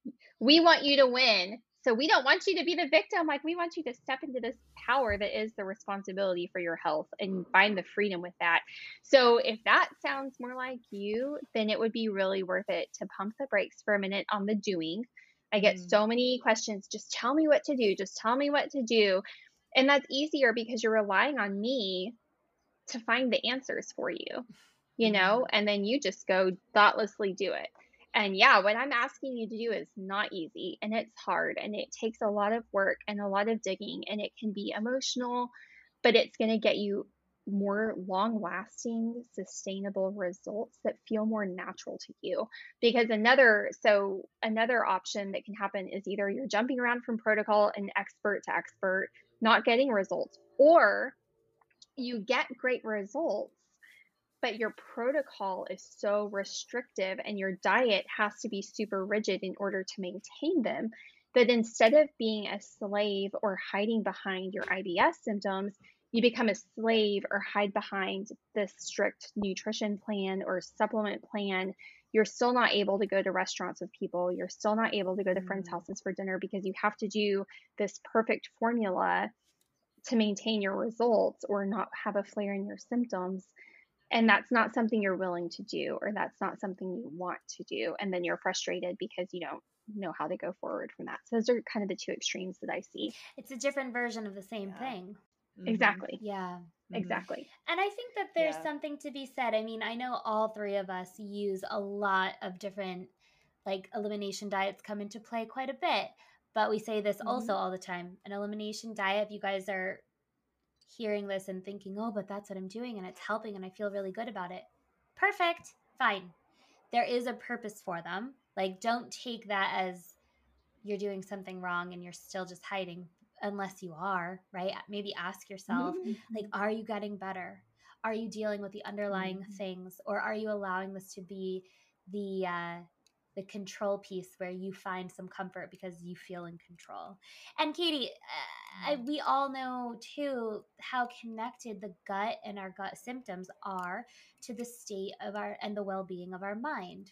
Speaker 3: we want you to win. So we don't want you to be the victim. Like, we want you to step into this power that is the responsibility for your health and find the freedom with that. So if that sounds more like you, then it would be really worth it to pump the brakes for a minute on the doing. I get
Speaker 1: Mm.
Speaker 3: so many questions. Just tell me what to do. Just tell me what to do. And that's easier because you're relying on me to find the answers for you, you know,
Speaker 1: Mhm.
Speaker 3: and then you just go thoughtlessly do it. And yeah, what I'm asking you to do is not easy, and it's hard, and it takes a lot of work and a lot of digging, and it can be emotional, but it's going to get you more long lasting, sustainable results that feel more natural to you. Because another, so another option that can happen is either you're jumping around from protocol and expert to expert, not getting results, or you get great results, but your protocol is so restrictive and your diet has to be super rigid in order to maintain them, that instead of being a slave or hiding behind your I B S symptoms, you become a slave or hide behind this strict nutrition plan or supplement plan. You're still not able to go to restaurants with people. You're still not able to go to friends'
Speaker 1: Mm.
Speaker 3: houses for dinner because you have to do this perfect formula to maintain your results or not have a flare in your symptoms. And that's not something you're willing to do, or that's not something you want to do. And then you're frustrated because you don't know how to go forward from that. So those are kind of the two extremes that I see.
Speaker 1: It's a different version of the same
Speaker 2: Yeah.
Speaker 1: thing.
Speaker 2: Mhm.
Speaker 3: Exactly.
Speaker 1: Yeah.
Speaker 2: Mhm.
Speaker 3: Exactly.
Speaker 1: And I think that there's
Speaker 2: Yeah.
Speaker 1: something to be said. I mean, I know all three of us use a lot of different, like, elimination diets come into play quite a bit. But we say this also
Speaker 3: Mhm.
Speaker 1: all the time. An elimination diet, if you guys are hearing this and thinking, oh, but that's what I'm doing and it's helping and I feel really good about it. Perfect. Fine. There is a purpose for them. Like, don't take that as you're doing something wrong and you're still just hiding, unless you are, right? Maybe ask yourself, like, are you getting better? Are you dealing with the underlying
Speaker 2: Mhm.
Speaker 1: things, or are you allowing this to be the uh the control piece where you find some comfort because you feel in control? And Katie, uh, I, we all know too how connected the gut and our gut symptoms are to the state of our and the well-being of our mind.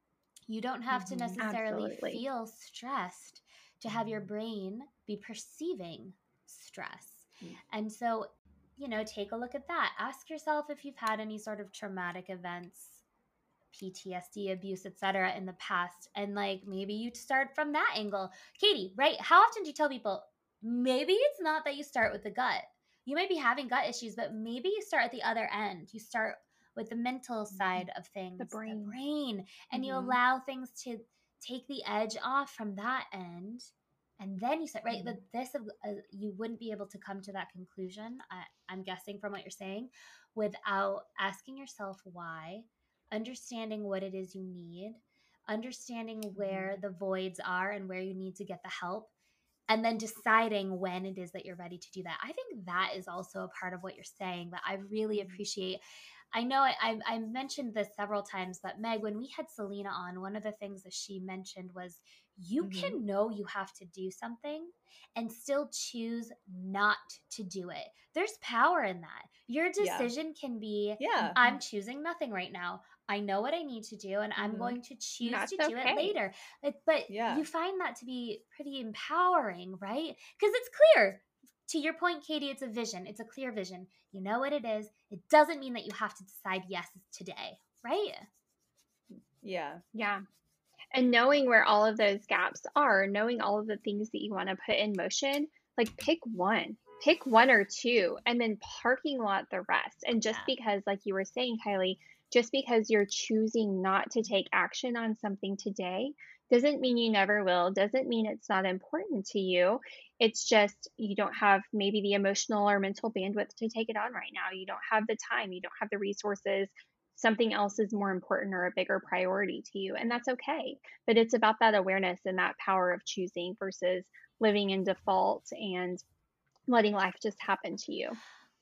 Speaker 1: You don't have to
Speaker 2: Mhm.
Speaker 1: necessarily
Speaker 3: Absolutely.
Speaker 1: feel stressed to have your brain be perceiving stress.
Speaker 2: Mm.
Speaker 1: And so, you know, take a look at that. Ask yourself if you've had any sort of traumatic events, P T S D, abuse, et cetera, in the past. And like maybe you start from that angle. Katie, right? How often do you tell people maybe it's not that you start with the gut? You might be having gut issues, but maybe you start at the other end. You start with the mental side of things,
Speaker 3: The
Speaker 1: the
Speaker 3: brain.
Speaker 1: brain, and you
Speaker 2: Mhm.
Speaker 1: allow things to take the edge off from that end. And then you said, right, that this, uh, you wouldn't be able to come to that conclusion, I, I'm guessing from what you're saying, without asking yourself why, understanding what it is you need, understanding where the voids are and where you need to get the help, and then deciding when it is that you're ready to do that. I think that is also a part of what you're saying that I really
Speaker 2: Mhm.
Speaker 1: appreciate. I know I, I, I mentioned this several times, but Meg, when we had Selena on, one of the things that she mentioned was you
Speaker 2: Mhm.
Speaker 1: can know you have to do something and still choose not to do it. There's power in that. Your
Speaker 2: Yeah.
Speaker 1: decision can be,
Speaker 2: Yeah.
Speaker 1: I'm choosing nothing right now. I know what I need to do, and I'm
Speaker 2: Mhm.
Speaker 1: going to choose
Speaker 3: That's
Speaker 1: to do it
Speaker 3: okay.
Speaker 1: later. Like, but
Speaker 2: Yeah.
Speaker 1: you find that to be pretty empowering, right? Because it's clear. To your point, Katie, it's a vision. It's a clear vision. You know what it is. It doesn't mean that you have to decide yes today, right?
Speaker 2: Yeah.
Speaker 3: Yeah. And knowing where all of those gaps are, knowing all of the things that you want to put in motion, like pick one, pick one or two, and then parking lot the rest. And just
Speaker 1: Yeah.
Speaker 3: because, like you were saying, Kylie, just because you're choosing not to take action on something today Doesn't mean you never will, doesn't mean it's not important to you. It's just you don't have maybe the emotional or mental bandwidth to take it on right now. You don't have the time, you don't have the resources. Something else is more important or a bigger priority to you, and that's okay. But it's about that awareness and that power of choosing versus living in default and letting life just happen to you.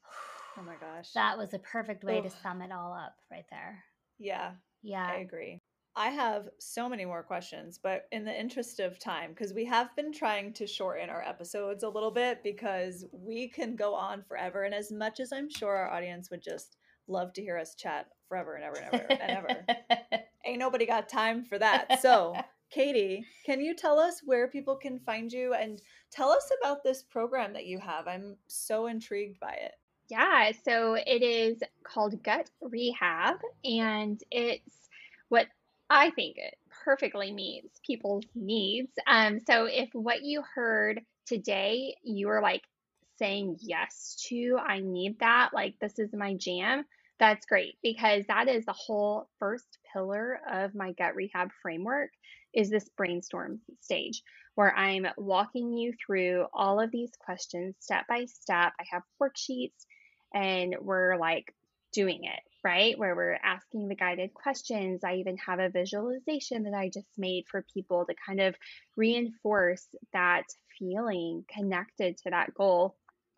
Speaker 2: Oh my gosh.
Speaker 1: That was a perfect way to
Speaker 2: Ugh.
Speaker 1: sum it all up right there.
Speaker 2: Yeah, I
Speaker 1: Yeah.
Speaker 2: agree. I have so many more questions, but in the interest of time, because we have been trying to shorten our episodes a little bit because we can go on forever. And as much as I'm sure our audience would just love to hear us chat forever and ever and ever and ever, ain't nobody got time for that. So, Katie, can you tell us where people can find you and tell us about this program that you have? I'm so intrigued by it.
Speaker 3: Yeah, so it is called Gut Rehab, and it's what I think it perfectly meets people's needs. Um, so if what you heard today, you were like saying yes to, I need that, like this is my jam, that's great because that is the whole first pillar of my gut rehab framework is this brainstorm stage where I'm walking you through all of these questions step by step. I have worksheets and we're like doing it, right? Where we're asking the guided questions. I even have a visualization that I just made for people to kind of reinforce that feeling connected to that goal.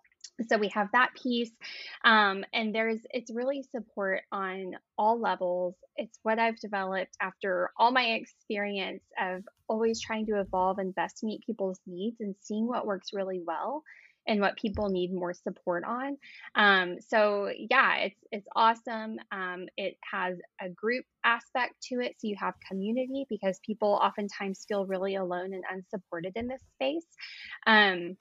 Speaker 3: So we have that piece, um, and there's it's really support on all levels. It's what I've developed after all my experience of always trying to evolve and best meet people's needs and seeing what works really well and what people need more support on. Um, so yeah, it's it's awesome. Um, it has a group aspect to it, so you have community because people oftentimes feel really alone and unsupported in this space. Um,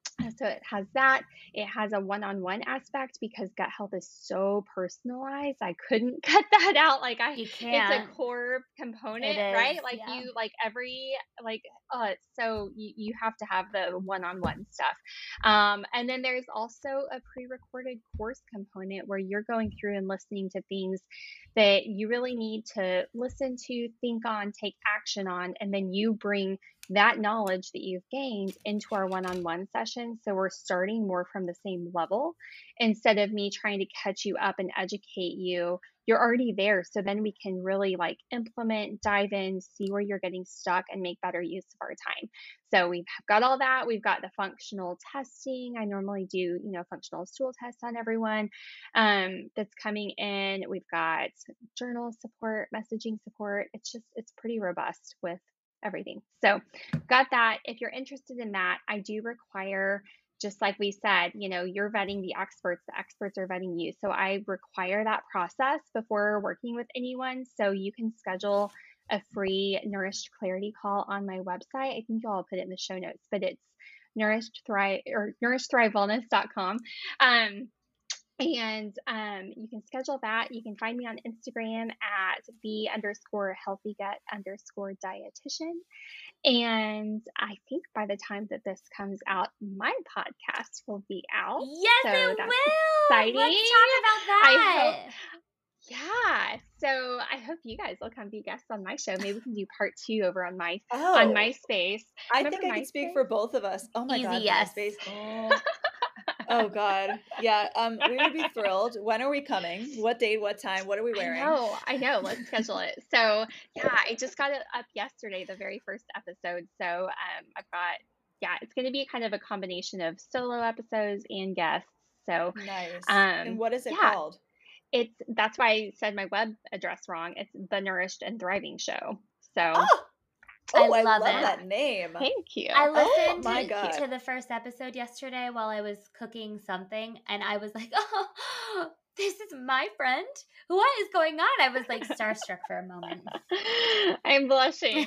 Speaker 3: so it has that. It has a one-on-one aspect because gut health is so personalized. I couldn't cut that out. Like I,
Speaker 1: You
Speaker 3: it's a
Speaker 1: can't.
Speaker 3: core component,
Speaker 1: It is,
Speaker 3: right? Like
Speaker 1: yeah.
Speaker 3: you, like every, like, oh, it's so you, you have to have the one-on-one stuff. Um, and then there's also a pre-recorded course component where you're going through and listening to things that you really need to listen to, think on, take action on, and then you bring that knowledge that you've gained into our one-on-one session. So we're starting more from the same level instead of me trying to catch you up and educate you. You're already there. So then we can really like implement, dive in, see where you're getting stuck and make better use of our time. So we've got all that. We've got the functional testing. I normally do, you know, functional stool tests on everyone um, that's coming in. We've got journal support, messaging support. It's just, it's pretty robust with everything. So got that. If you're interested in that, I do require, just like we said, you know, you're vetting the experts, the experts are vetting you. So I require that process before working with anyone. So you can schedule a free Nourished Clarity call on my website. I think y'all put it in the show notes, but it's Nourished Thrive or nourished thrive wellness dot com. Um, and um, you can schedule that. You can find me on Instagram at the underscore healthy gut underscore dietitian. And I think by the time that this comes out, my podcast will be out.
Speaker 1: Yes,
Speaker 3: so
Speaker 1: it
Speaker 3: that's
Speaker 1: will.
Speaker 3: exciting.
Speaker 1: Let's talk about
Speaker 3: I
Speaker 1: that.
Speaker 3: hope. Yeah. So I hope you guys will come be guests on my show. Maybe we can do part two over on my
Speaker 2: Oh,
Speaker 3: on MySpace.
Speaker 2: I
Speaker 3: Remember
Speaker 2: think I could speak
Speaker 3: MySpace?
Speaker 2: for both of us. Oh my
Speaker 1: Easy
Speaker 2: God,
Speaker 1: yes.
Speaker 2: MySpace. Oh. Oh God. Yeah. Um, we would be thrilled. When are we coming? What date? What time? What are we
Speaker 3: I
Speaker 2: wearing?
Speaker 3: know, I know. Let's schedule it. So yeah, I just got it up yesterday, the very first episode. So um, I've got yeah, it's going to be kind of a combination of solo episodes and guests. So
Speaker 2: Nice. And
Speaker 3: um,
Speaker 2: what is it
Speaker 3: yeah,
Speaker 2: called?
Speaker 3: it's that's why I said my web address wrong. It's the Nourished and Thriving Show. So
Speaker 2: Oh,
Speaker 1: I
Speaker 2: oh, I
Speaker 1: love
Speaker 2: love
Speaker 1: it.
Speaker 2: that name.
Speaker 3: thank you.
Speaker 1: I
Speaker 2: Oh
Speaker 1: listened
Speaker 2: my
Speaker 1: to,
Speaker 2: God.
Speaker 1: to the first episode yesterday while I was cooking something, and I was like, oh, this is my friend? What is going on? I was like starstruck for a moment.
Speaker 3: I'm blushing.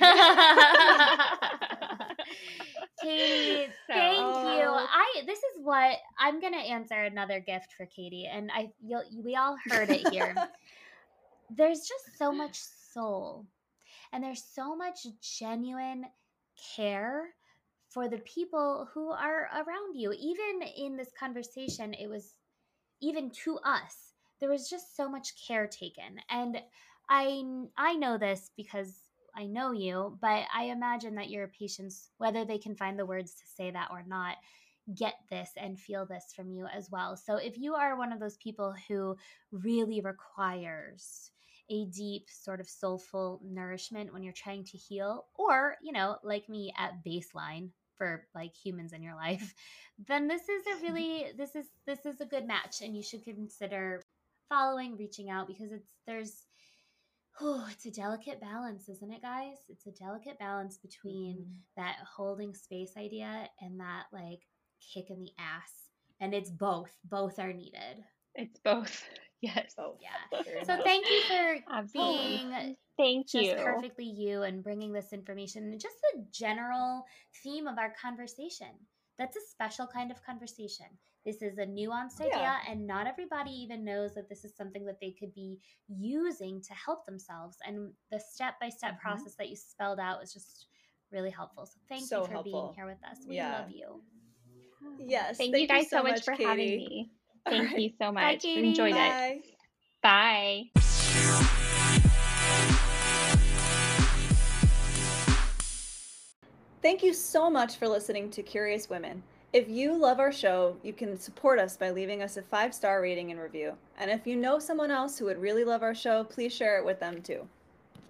Speaker 1: Katie,
Speaker 3: So-
Speaker 1: thank you.
Speaker 2: Oh.
Speaker 1: I this is what I'm gonna answer another gift for Katie, and I you'll, we all heard it here. There's just so much soul, and there's so much genuine care for the people who are around you. Even in this conversation, it was even to us, there was just so much care taken. And I I know this because I know you, but I imagine that your patients, whether they can find the words to say that or not, get this and feel this from you as well. So if you are one of those people who really requires a deep sort of soulful nourishment when you're trying to heal, or, you know, like me at baseline for like humans in your life, then this is a really this is this is a good match, and you should consider following, reaching out, because it's there's oh, it's a delicate balance, isn't it, guys? It's a delicate balance between
Speaker 2: Mhm.
Speaker 1: that holding space idea and that like kick in the ass. And it's both. Both are needed.
Speaker 3: It's both. Yes.
Speaker 2: Both.
Speaker 1: Yeah.
Speaker 2: Very
Speaker 1: So
Speaker 2: much.
Speaker 1: thank you for
Speaker 3: Absolutely.
Speaker 1: being
Speaker 3: Thank
Speaker 1: just
Speaker 3: you.
Speaker 1: perfectly you and bringing this information and just the general theme of our conversation. That's a special kind of conversation. This is a nuanced
Speaker 2: Yeah.
Speaker 1: idea, and not everybody even knows that this is something that they could be using to help themselves. And the step by step
Speaker 2: Mhm.
Speaker 1: process that you spelled out was just really helpful. So thank
Speaker 2: So
Speaker 1: you for being
Speaker 2: helpful.
Speaker 1: here with us. We
Speaker 2: Yeah.
Speaker 1: love you.
Speaker 2: Yes.
Speaker 3: Thank you
Speaker 2: Thank you
Speaker 3: guys so
Speaker 2: so
Speaker 3: much
Speaker 2: much,
Speaker 3: for having
Speaker 2: Katie.
Speaker 3: me.
Speaker 2: All
Speaker 3: Thank you
Speaker 2: right.
Speaker 3: so
Speaker 1: Bye,
Speaker 3: much.
Speaker 1: Katie.
Speaker 3: Enjoyed it.
Speaker 2: Bye.
Speaker 3: Bye.
Speaker 2: Thank you so much for listening to Curious Women. If you love our show, you can support us by leaving us a five-star rating and review. And if you know someone else who would really love our show, please share it with them too.